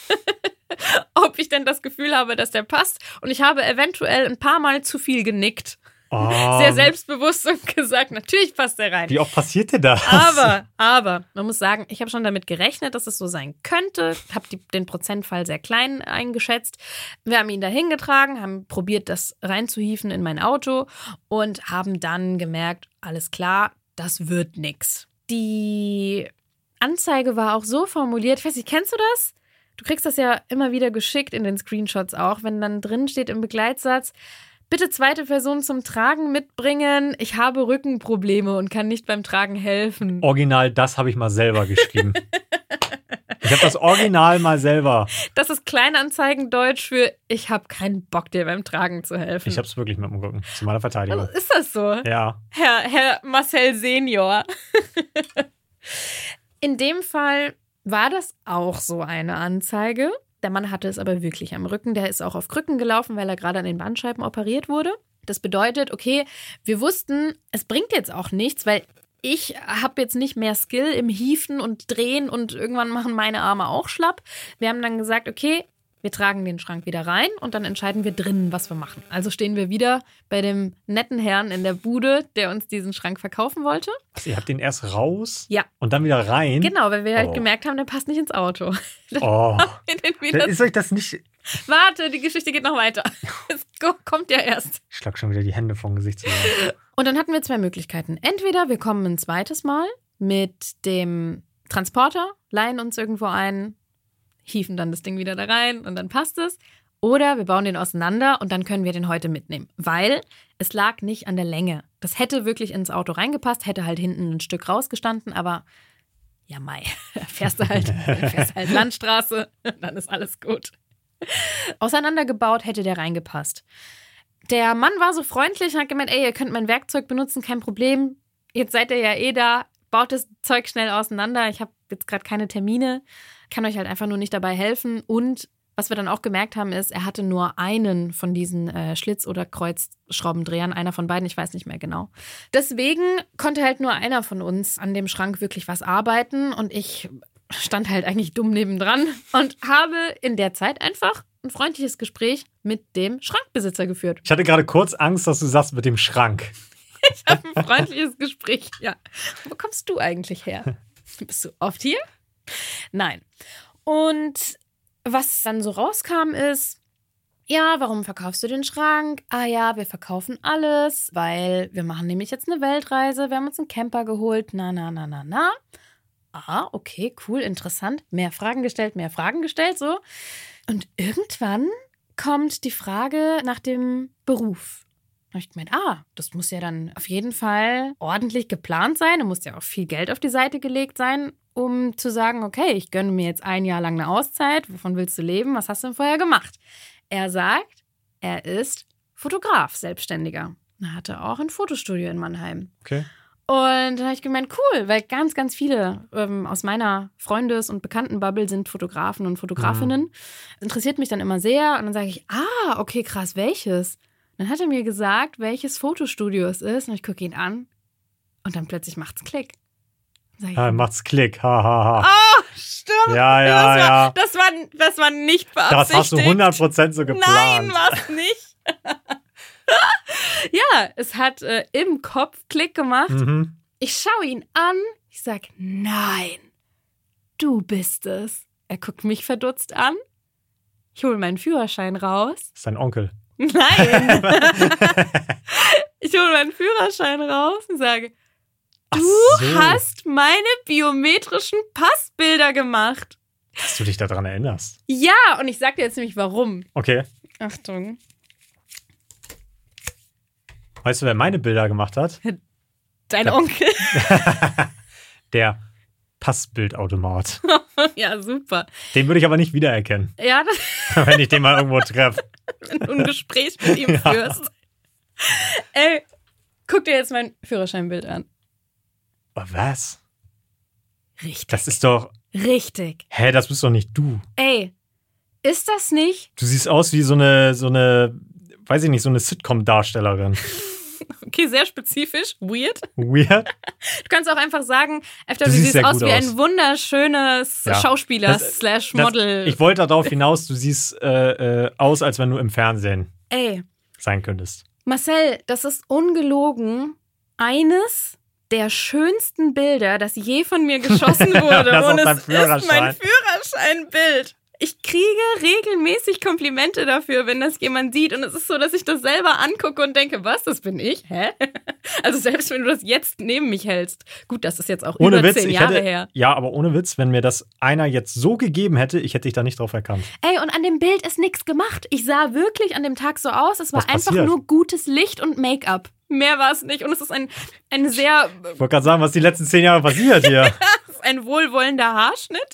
C: ob ich denn das Gefühl habe, dass der passt. Und ich habe eventuell ein paar Mal zu viel genickt.
E: Oh.
C: Sehr selbstbewusst und gesagt, natürlich passt der rein.
E: Wie oft passiert dir das?
C: Aber, aber, man muss sagen, ich habe schon damit gerechnet, dass es so sein könnte. Habe den Prozentfall sehr klein eingeschätzt. Wir haben ihn da hingetragen, haben probiert, das reinzuhieven in mein Auto und haben dann gemerkt, alles klar, das wird nix. Die Anzeige war auch so formuliert, ich weiß nicht, kennst du das? Du kriegst das ja immer wieder geschickt in den Screenshots auch, wenn dann drin steht im Begleitsatz, bitte zweite Person zum Tragen mitbringen. Ich habe Rückenprobleme und kann nicht beim Tragen helfen.
E: Original, das habe ich mal selber geschrieben. Ich habe das Original mal selber.
C: Das ist Kleinanzeigendeutsch für ich habe keinen Bock, dir beim Tragen zu helfen.
E: Ich habe es wirklich mit dem Rücken, zu meiner Verteidigung.
C: Also ist das so?
E: Ja.
C: Herr, Herr Marcel Senior. In dem Fall war das auch so eine Anzeige. Der Mann hatte es aber wirklich am Rücken. Der ist auch auf Krücken gelaufen, weil er gerade an den Bandscheiben operiert wurde. Das bedeutet, okay, wir wussten, es bringt jetzt auch nichts, weil ich habe jetzt nicht mehr Skill im Hieven und Drehen und irgendwann machen meine Arme auch schlapp. Wir haben dann gesagt, okay, wir tragen den Schrank wieder rein und dann entscheiden wir drinnen, was wir machen. Also stehen wir wieder bei dem netten Herrn in der Bude, der uns diesen Schrank verkaufen wollte.
E: Also ihr habt den erst raus
C: ja.
E: und dann wieder rein?
C: Genau, weil wir halt
E: oh.
C: gemerkt haben, der passt nicht ins Auto.
E: Oh,
C: wieder...
E: ist euch das nicht...
C: Warte, die Geschichte geht noch weiter. Es kommt ja erst.
E: Ich schlag schon wieder die Hände vom Gesicht zusammen.
C: Und dann hatten wir zwei Möglichkeiten. Entweder wir kommen ein zweites Mal mit dem Transporter, leihen uns irgendwo ein, hieven dann das Ding wieder da rein und dann passt es. Oder wir bauen den auseinander und dann können wir den heute mitnehmen. Weil es lag nicht an der Länge. Das hätte wirklich ins Auto reingepasst, hätte halt hinten ein Stück rausgestanden, aber ja mei, fährst du halt, fährst halt Landstraße, dann ist alles gut. Auseinandergebaut hätte der reingepasst. Der Mann war so freundlich und hat gemeint, ey, ihr könnt mein Werkzeug benutzen, kein Problem. Jetzt seid ihr ja eh da, baut das Zeug schnell auseinander. Ich habe jetzt gerade keine Termine, kann euch halt einfach nur nicht dabei helfen. Und Was wir dann auch gemerkt haben, ist, er hatte nur einen von diesen äh, Schlitz- oder Kreuzschraubendrehern, einer von beiden, ich weiß nicht mehr genau. Deswegen konnte halt nur einer von uns an dem Schrank wirklich was arbeiten und ich stand halt eigentlich dumm nebendran und habe in der Zeit einfach ein freundliches Gespräch mit dem Schrankbesitzer geführt.
E: Ich hatte gerade kurz Angst, dass du sagst mit dem Schrank.
C: Ich habe ein freundliches Gespräch. Ja. Wo kommst du eigentlich her? Bist du oft hier? Nein. Und was dann so rauskam ist, ja, warum verkaufst du den Schrank? Ah ja, wir verkaufen alles, weil wir machen nämlich jetzt eine Weltreise. Wir haben uns einen Camper geholt. Na, na, na, na, na. Ah, okay, cool, interessant. Mehr Fragen gestellt, mehr Fragen gestellt, so. Und irgendwann kommt die Frage nach dem Beruf. Da habe ich gemeint, ah, das muss ja dann auf jeden Fall ordentlich geplant sein. Da muss ja auch viel Geld auf die Seite gelegt sein, um zu sagen, okay, ich gönne mir jetzt ein Jahr lang eine Auszeit. Wovon willst du leben? Was hast du denn vorher gemacht? Er sagt, er ist Fotograf, Selbstständiger. Er hatte auch ein Fotostudio in Mannheim.
E: Okay.
C: Und dann habe ich gemeint, cool, weil ganz, ganz viele ähm, aus meiner Freundes- und Bekanntenbubble sind Fotografen und Fotografinnen. Mhm. Interessiert mich dann immer sehr. Und dann sage ich, ah, okay, krass, welches? Dann hat er mir gesagt, welches Fotostudio es ist. Und ich gucke ihn an und dann plötzlich macht's Klick.
E: Ich, ah, macht's Klick, ha, ha, ha.
C: Oh, stimmt.
E: Ja, ja,
C: das war,
E: ja.
C: Das war, das war nicht beabsichtigt.
E: Das hast du hundert Prozent so geplant.
C: Nein, war's nicht. Ja, es hat äh, im Kopf Klick gemacht. Mhm. Ich schaue ihn an. Ich sage, nein, du bist es. Er guckt mich verdutzt an. Ich hole meinen Führerschein raus.
E: Das ist dein Onkel.
C: Nein. Ich hole meinen Führerschein raus und sage, du so. hast meine biometrischen Passbilder gemacht.
E: Dass du dich daran erinnerst.
C: Ja, und ich sag dir jetzt nämlich warum.
E: Okay.
C: Achtung.
E: Weißt du, wer meine Bilder gemacht hat?
C: Dein
E: Der,
C: Onkel.
E: Der Passbildautomat.
C: Ja, super.
E: Den würde ich aber nicht wiedererkennen.
C: Ja, das
E: wenn ich den mal irgendwo treffe.
C: Wenn du ein Gespräch mit ihm ja. führst. Ey, guck dir jetzt mein Führerscheinbild an.
E: Oh, was?
C: Richtig.
E: Das ist doch...
C: Richtig.
E: Hä, das bist doch nicht du.
C: Ey, ist das nicht?
E: Du siehst aus wie so eine, so eine, weiß ich nicht, so eine Sitcom-Darstellerin.
C: Okay, sehr spezifisch. Weird.
E: Weird?
C: Du kannst auch einfach sagen, Efter, du, du siehst, siehst aus wie aus. ein wunderschönes ja. Schauspieler das, slash Model.
E: Das, ich wollte darauf hinaus, du siehst äh, äh, aus, als wenn du im Fernsehen
C: Ey.
E: sein könntest.
C: Marcel, das ist ungelogen eines der schönsten Bilder, das je von mir geschossen wurde.
E: das
C: und
E: ist
C: es ist mein Führerscheinbild. Ich kriege regelmäßig Komplimente dafür, wenn das jemand sieht. Und es ist so, dass ich das selber angucke und denke, was, das bin ich? Hä? Also selbst wenn du das jetzt neben mich hältst. Gut, das ist jetzt auch
E: ohne
C: über
E: Witz,
C: zehn
E: ich
C: Jahre
E: hätte,
C: her.
E: Ja, aber ohne Witz, wenn mir das einer jetzt so gegeben hätte, ich hätte dich da nicht drauf erkannt.
C: Ey, und an dem Bild ist nichts gemacht. Ich sah wirklich an dem Tag so aus. Es war
E: was
C: einfach
E: passiert?
C: nur gutes Licht und Make-up. Mehr war es nicht. Und es ist ein, ein sehr...
E: Ich wollte gerade sagen, was die letzten zehn Jahre passiert hier.
C: Es ist ein wohlwollender Haarschnitt.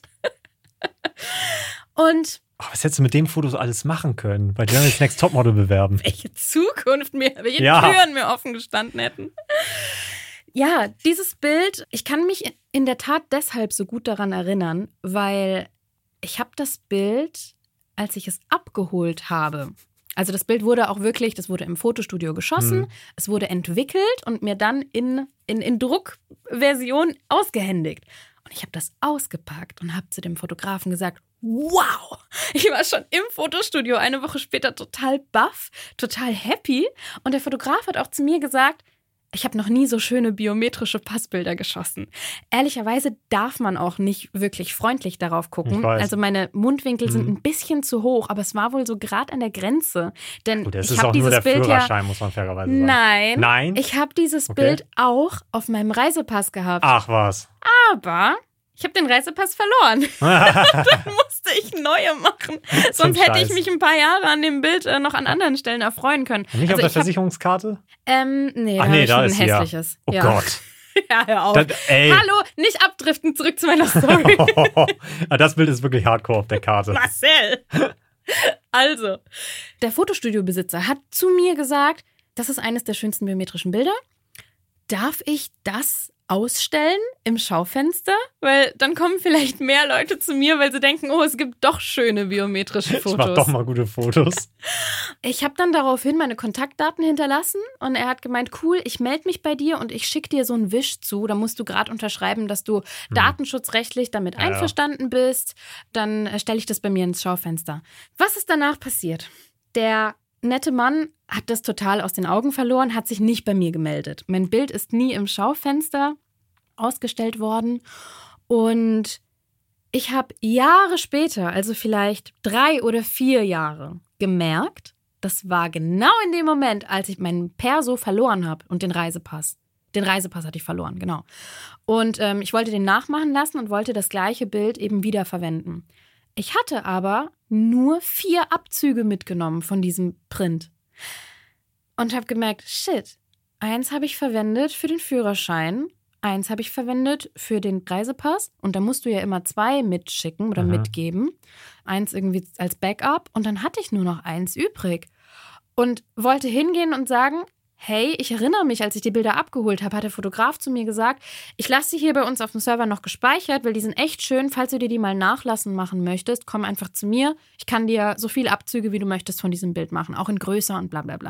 C: Und...
E: Oh, was hättest du mit dem Foto so alles machen können? Bei Germany's Next Topmodel bewerben.
C: Welche Zukunft mir, welche
E: ja.
C: Türen mir offen gestanden hätten. Ja, dieses Bild, ich kann mich in der Tat deshalb so gut daran erinnern, weil ich habe das Bild, als ich es abgeholt habe, also das Bild wurde auch wirklich, das wurde im Fotostudio geschossen, mhm. es wurde entwickelt und mir dann in, in, in Druckversion ausgehändigt. Und ich habe das ausgepackt und habe zu dem Fotografen gesagt, wow! Ich war schon im Fotostudio eine Woche später total baff, total happy. Und der Fotograf hat auch zu mir gesagt, ich habe noch nie so schöne biometrische Passbilder geschossen. Ehrlicherweise darf man auch nicht wirklich freundlich darauf gucken. Also meine Mundwinkel mhm. sind ein bisschen zu hoch, aber es war wohl so gerade an der Grenze. Denn
E: Gut, das
C: ich
E: ist auch
C: dieses
E: nur der
C: Bild
E: Führerschein,
C: ja,
E: muss man fairerweise sagen.
C: Nein,
E: Nein?
C: ich habe dieses
E: okay.
C: Bild auch auf meinem Reisepass gehabt.
E: Ach was.
C: Aber ich habe den Reisepass verloren. Dann musste ich neue machen. Sonst hätte ich mich ein paar Jahre an dem Bild äh, noch an anderen Stellen erfreuen können.
E: Nicht
C: also
E: auf der
C: hab,
E: Versicherungskarte?
C: Ähm, nee,
E: Ach,
C: da
E: nee,
C: habe
E: da
C: ich
E: ist
C: schon ein hässliches.
E: Ja. Oh
C: ja.
E: Gott.
C: Ja, hör auf.
E: Das, ey.
C: Hallo, nicht abdriften, zurück zu meiner Story.
E: Das Bild ist wirklich hardcore auf der Karte.
C: Marcel. Also, der Fotostudiobesitzer hat zu mir gesagt, das ist eines der schönsten biometrischen Bilder. darf ich das ausstellen im Schaufenster? Weil dann kommen vielleicht mehr Leute zu mir, weil sie denken, oh, es gibt doch schöne biometrische Fotos.
E: Ich mach doch mal gute Fotos.
C: Ich habe dann daraufhin meine Kontaktdaten hinterlassen und er hat gemeint, cool, ich melde mich bei dir und ich schicke dir so einen Wisch zu. Da musst du gerade unterschreiben, dass du hm. datenschutzrechtlich damit ja, einverstanden ja. bist. Dann stelle ich das bei mir ins Schaufenster. Was ist danach passiert? Der nette Mann hat das total aus den Augen verloren, hat sich nicht bei mir gemeldet. Mein Bild ist nie im Schaufenster ausgestellt worden. Und ich habe Jahre später, also vielleicht drei oder vier Jahre, gemerkt, das war genau in dem Moment, als ich meinen Perso verloren habe und den Reisepass. Den Reisepass hatte ich verloren, genau. Und ähm, ich wollte den nachmachen lassen und wollte das gleiche Bild eben wieder verwenden. Ich hatte aber nur vier Abzüge mitgenommen von diesem Print und habe gemerkt, shit, eins habe ich verwendet für den Führerschein, eins habe ich verwendet für den Reisepass und da musst du ja immer zwei mitschicken oder Aha. mitgeben, eins irgendwie als Backup und dann hatte ich nur noch eins übrig und wollte hingehen und sagen, hey, ich erinnere mich, als ich die Bilder abgeholt habe, hat der Fotograf zu mir gesagt, ich lasse sie hier bei uns auf dem Server noch gespeichert, weil die sind echt schön. Falls du dir die mal nachlassen machen möchtest, komm einfach zu mir. Ich kann dir so viele Abzüge, wie du möchtest, von diesem Bild machen, auch in größer und bla bla bla.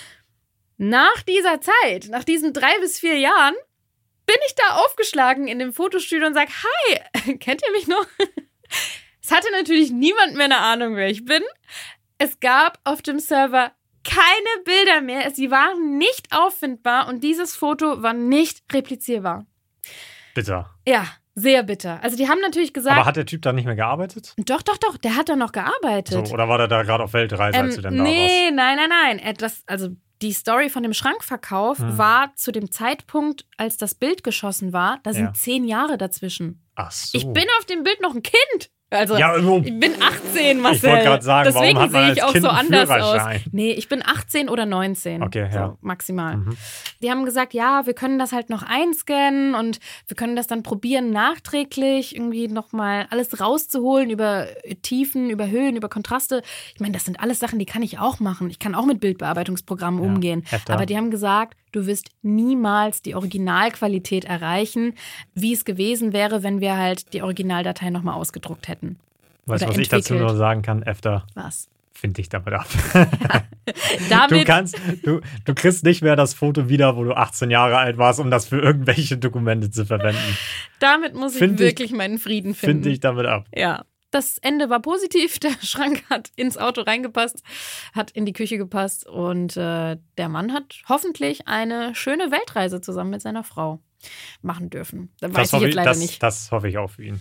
C: Nach dieser Zeit, nach diesen drei bis vier Jahren, bin ich da aufgeschlagen in dem Fotostudio und sage, hi, kennt ihr mich noch? Es hatte natürlich niemand mehr eine Ahnung, wer ich bin. Es gab auf dem Server keine Bilder mehr, sie waren nicht auffindbar und dieses Foto war nicht replizierbar.
E: Bitter.
C: Ja, sehr bitter. Also die haben natürlich gesagt...
E: Aber hat der Typ da nicht mehr gearbeitet?
C: Doch, doch, doch, der hat da noch gearbeitet.
E: So, oder war der da gerade auf Weltreise,
C: ähm,
E: als du denn da
C: nee,
E: warst?
C: Nee, nein, nein, nein. Etwas, also die Story von dem Schrankverkauf hm. war zu dem Zeitpunkt, als das Bild geschossen war, da sind ja. zehn Jahre dazwischen.
E: Ach so.
C: Ich bin auf dem Bild noch ein Kind. Also,
E: ja,
C: ich bin achtzehn, Marcel.
E: Ich wollte gerade sagen,
C: deswegen
E: warum hat man
C: sehe
E: als
C: ich auch
E: Kind
C: so
E: einen
C: anders aus.
E: Führerschein?
C: Nee, ich bin achtzehn oder neunzehn.
E: Okay, ja.
C: So, maximal.
E: Mhm.
C: Die haben gesagt, ja, wir können das halt noch einscannen und wir können das dann probieren, nachträglich irgendwie nochmal alles rauszuholen über Tiefen, über Höhen, über Kontraste. Ich meine, das sind alles Sachen, die kann ich auch machen. Ich kann auch mit Bildbearbeitungsprogrammen ja, umgehen.
E: Hefter.
C: Aber die haben gesagt, du wirst niemals die Originalqualität erreichen, wie es gewesen wäre, wenn wir halt die Originaldatei nochmal ausgedruckt hätten.
E: Weißt du, was ich dazu nur sagen kann? Efter.
C: Was?
E: Find dich damit ab.
C: damit
E: du, kannst, du, du kriegst nicht mehr das Foto wieder, wo du achtzehn Jahre alt warst, um das für irgendwelche Dokumente zu verwenden.
C: Damit muss ich find wirklich ich, meinen Frieden finden.
E: Find dich damit ab.
C: Ja. Das Ende war positiv. Der Schrank hat ins Auto reingepasst, hat in die Küche gepasst und äh, der Mann hat hoffentlich eine schöne Weltreise zusammen mit seiner Frau machen dürfen. Das weiß ich jetzt leider
E: das,
C: nicht.
E: Das hoffe ich auch für ihn.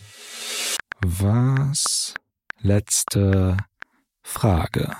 L: Was? Letzte Frage.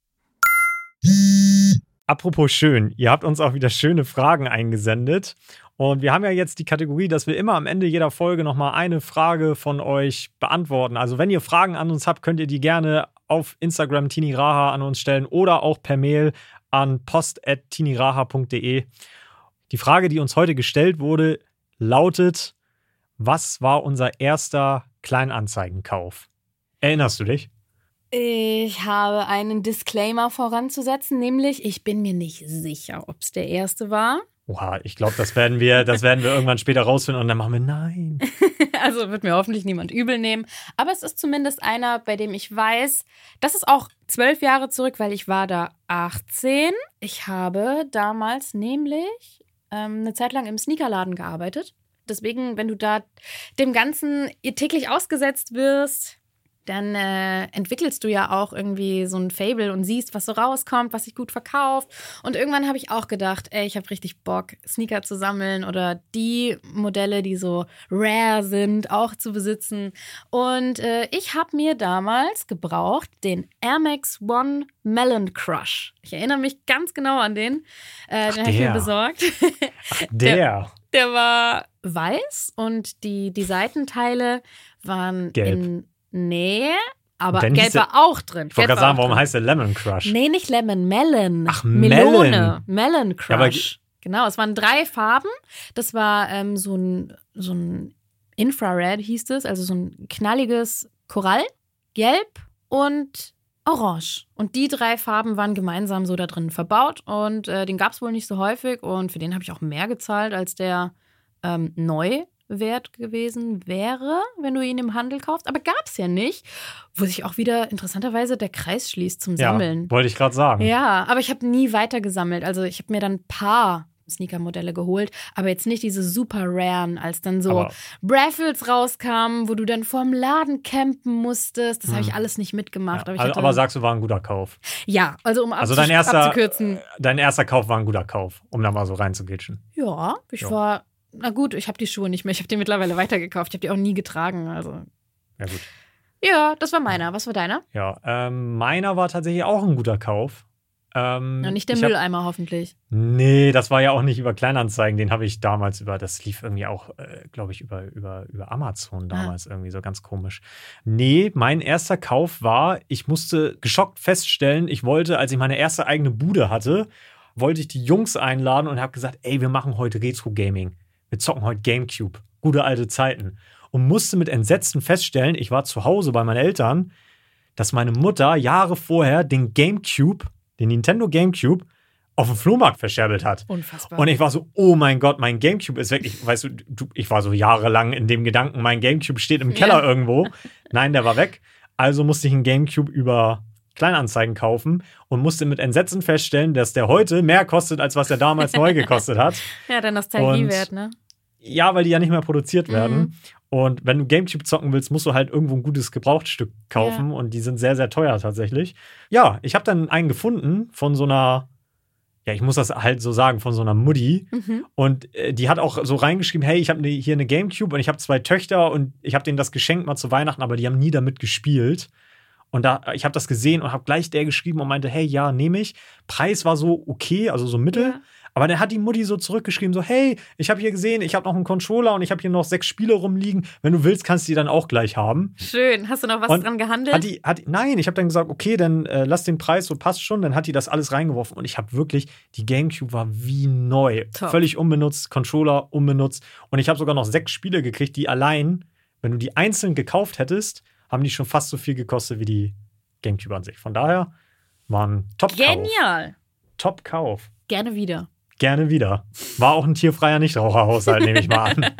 E: Apropos schön, ihr habt uns auch wieder schöne Fragen eingesendet. Und wir haben ja jetzt die Kategorie, dass wir immer am Ende jeder Folge nochmal eine Frage von euch beantworten. Also wenn ihr Fragen an uns habt, könnt ihr die gerne auf Instagram Tini Raha an uns stellen oder auch per Mail an post at tiniraha punkt de. Die Frage, die uns heute gestellt wurde, lautet: Was war unser erster Kleinanzeigenkauf? Erinnerst du dich?
C: Ich habe einen Disclaimer voranzusetzen, nämlich ich bin mir nicht sicher, ob es der erste war.
E: Oha, ich glaube, das werden wir, das werden wir irgendwann später rausfinden und dann machen wir nein.
C: Also wird mir hoffentlich niemand übel nehmen. Aber es ist zumindest einer, bei dem ich weiß, das ist auch zwölf Jahre zurück, weil ich war da achtzehn. Ich habe damals nämlich ähm, eine Zeit lang im Sneakerladen gearbeitet. Deswegen, wenn du da dem Ganzen täglich ausgesetzt wirst, dann äh, entwickelst du ja auch irgendwie so ein Fable und siehst, was so rauskommt, was sich gut verkauft. Und irgendwann habe ich auch gedacht, ey, ich habe richtig Bock, Sneaker zu sammeln oder die Modelle, die so rare sind, auch zu besitzen. Und äh, ich habe mir damals gebraucht den Air Max One Melon Crush. Ich erinnere mich ganz genau an den. Äh, den habe ich mir besorgt.
E: Ach, der.
C: der. Der war weiß und die, die Seitenteile waren
E: gelb.
C: in Nee, aber gelb war auch drin.
E: Ich wollte gerade sagen, warum drin. heißt der Lemon Crush?
C: Nee, nicht Lemon, Melon.
E: Ach,
C: Melone. Melon Crush.
E: Ja,
C: genau, es waren drei Farben. Das war ähm, so ein, so ein Infrared hieß es, also so ein knalliges Korall, gelb und Orange. Und die drei Farben waren gemeinsam so da drin verbaut und äh, den gab es wohl nicht so häufig und für den habe ich auch mehr gezahlt, als der ähm, Neuwert gewesen wäre, wenn du ihn im Handel kaufst. Aber gab es ja nicht, wo sich auch wieder interessanterweise der Kreis schließt zum Sammeln.
E: Ja, wollte ich gerade sagen.
C: Ja, aber ich habe nie weiter gesammelt. Also ich habe mir dann ein paar Sneaker-Modelle geholt, aber jetzt nicht diese super raren, als dann so aber Raffles rauskamen, wo du dann vorm Laden campen musstest. Das habe ich alles nicht mitgemacht.
E: Ja,
C: aber, ich
E: also,
C: hatte,
E: aber sagst du, war ein guter Kauf?
C: Ja, also um
E: also dein erster,
C: abzukürzen.
E: Dein erster Kauf war ein guter Kauf, um da mal so reinzugitschen.
C: Ja, ich
E: jo.
C: war, na gut, ich habe die Schuhe nicht mehr. Ich habe die mittlerweile weitergekauft. Ich habe die auch nie getragen. Also.
E: Ja, gut.
C: Ja, das war meiner. Was war deiner?
E: Ja, ähm, meiner war tatsächlich auch ein guter Kauf. Ähm,
C: ja, nicht der Mülleimer, hab, hoffentlich.
E: Nee, das war ja auch nicht über Kleinanzeigen. Den habe ich damals über, das lief irgendwie auch, äh, glaube ich, über, über, über Amazon damals ah. irgendwie so ganz komisch. Nee, mein erster Kauf war, ich musste geschockt feststellen, ich wollte, als ich meine erste eigene Bude hatte, wollte ich die Jungs einladen und habe gesagt, ey, wir machen heute Retro-Gaming. Wir zocken heute Gamecube. Gute alte Zeiten. Und musste mit Entsetzen feststellen, ich war zu Hause bei meinen Eltern, dass meine Mutter Jahre vorher den Gamecube den Nintendo Gamecube auf dem Flohmarkt verscherbelt hat.
C: Unfassbar.
E: Und ich war so, oh mein Gott, mein Gamecube ist weg. Ich, weißt du, du, ich war so jahrelang in dem Gedanken, mein Gamecube steht im Keller ja. irgendwo. Nein, der war weg. Also musste ich einen Gamecube über Kleinanzeigen kaufen und musste mit Entsetzen feststellen, dass der heute mehr kostet, als was er damals neu gekostet hat.
C: Ja, der Nostalgiewert, ne?
E: Ja, weil die ja nicht mehr produziert werden. Mhm. Und wenn du Gamecube zocken willst, musst du halt irgendwo ein gutes Gebrauchtstück kaufen. Ja. Und die sind sehr, sehr teuer tatsächlich. Ja, ich habe dann einen gefunden von so einer, ja, ich muss das halt so sagen, von so einer Mutti. Mhm. Und äh, die hat auch so reingeschrieben, hey, ich habe ne, hier eine Gamecube und ich habe zwei Töchter und ich habe denen das geschenkt mal zu Weihnachten, aber die haben nie damit gespielt. Und da, ich habe das gesehen und habe gleich der geschrieben und meinte, hey, ja, nehme ich. Preis war so okay, also so mittel. Ja. Aber dann hat die Mutti so zurückgeschrieben, so, hey, ich habe hier gesehen, ich habe noch einen Controller und ich habe hier noch sechs Spiele rumliegen. Wenn du willst, kannst du die dann auch gleich haben.
C: Schön. Hast du noch was und dran gehandelt?
E: Hat die, hat, nein, ich habe dann gesagt, okay, dann äh, lass den Preis, so passt schon. Dann hat die das alles reingeworfen und ich habe wirklich, die Gamecube war wie neu. Top. Völlig unbenutzt, Controller unbenutzt. Und ich habe sogar noch sechs Spiele gekriegt, die allein, wenn du die einzeln gekauft hättest, haben die schon fast so viel gekostet wie die Gamecube an sich. Von daher war ein Top-Kauf.
C: Genial.
E: Top-Kauf.
C: Gerne wieder.
E: Gerne wieder. War auch ein tierfreier Nichtraucherhaushalt, nehme ich mal an.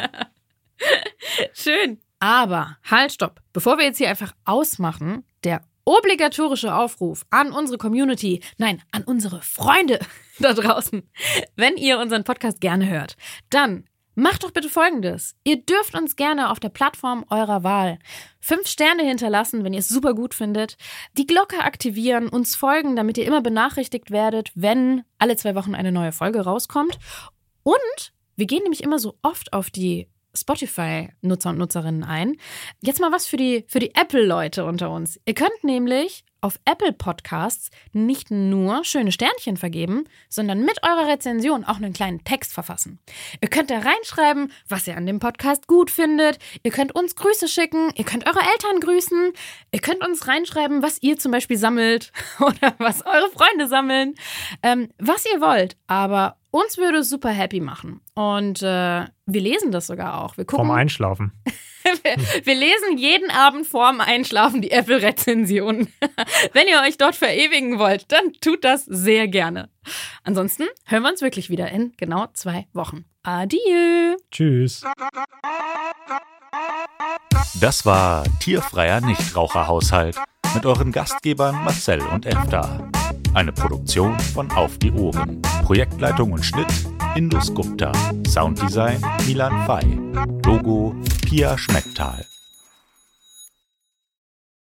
C: Schön. Aber, halt, stopp. Bevor wir jetzt hier einfach ausmachen, der obligatorische Aufruf an unsere Community, nein, an unsere Freunde da draußen. Wenn ihr unseren Podcast gerne hört, dann macht doch bitte Folgendes. Ihr dürft uns gerne auf der Plattform eurer Wahl fünf Sterne hinterlassen, wenn ihr es super gut findet, die Glocke aktivieren, uns folgen, damit ihr immer benachrichtigt werdet, wenn alle zwei Wochen eine neue Folge rauskommt. Und wir gehen nämlich immer so oft auf die Spotify-Nutzer und Nutzerinnen ein. Jetzt mal was für die, für die Apple-Leute unter uns. Ihr könnt nämlich auf Apple Podcasts nicht nur schöne Sternchen vergeben, sondern mit eurer Rezension auch einen kleinen Text verfassen. Ihr könnt da reinschreiben, was ihr an dem Podcast gut findet. Ihr könnt uns Grüße schicken. Ihr könnt eure Eltern grüßen. Ihr könnt uns reinschreiben, was ihr zum Beispiel sammelt oder was eure Freunde sammeln. Ähm, was ihr wollt. Aber uns würde es super happy machen. Und äh, wir lesen das sogar auch. Wir gucken,
E: vorm Einschlafen.
C: wir, wir lesen jeden Abend vorm Einschlafen die Apple-Rezensionen. Wenn ihr euch dort verewigen wollt, dann tut das sehr gerne. Ansonsten hören wir uns wirklich wieder in genau zwei Wochen. Adieu.
E: Tschüss.
F: Das war Tierfreier Nichtraucherhaushalt mit euren Gastgebern Marcel und Efta. Eine Produktion von Auf die Ohren. Projektleitung und Schnitt Indus Gupta. Sounddesign Milan Fay. Logo Pia Schmecktal.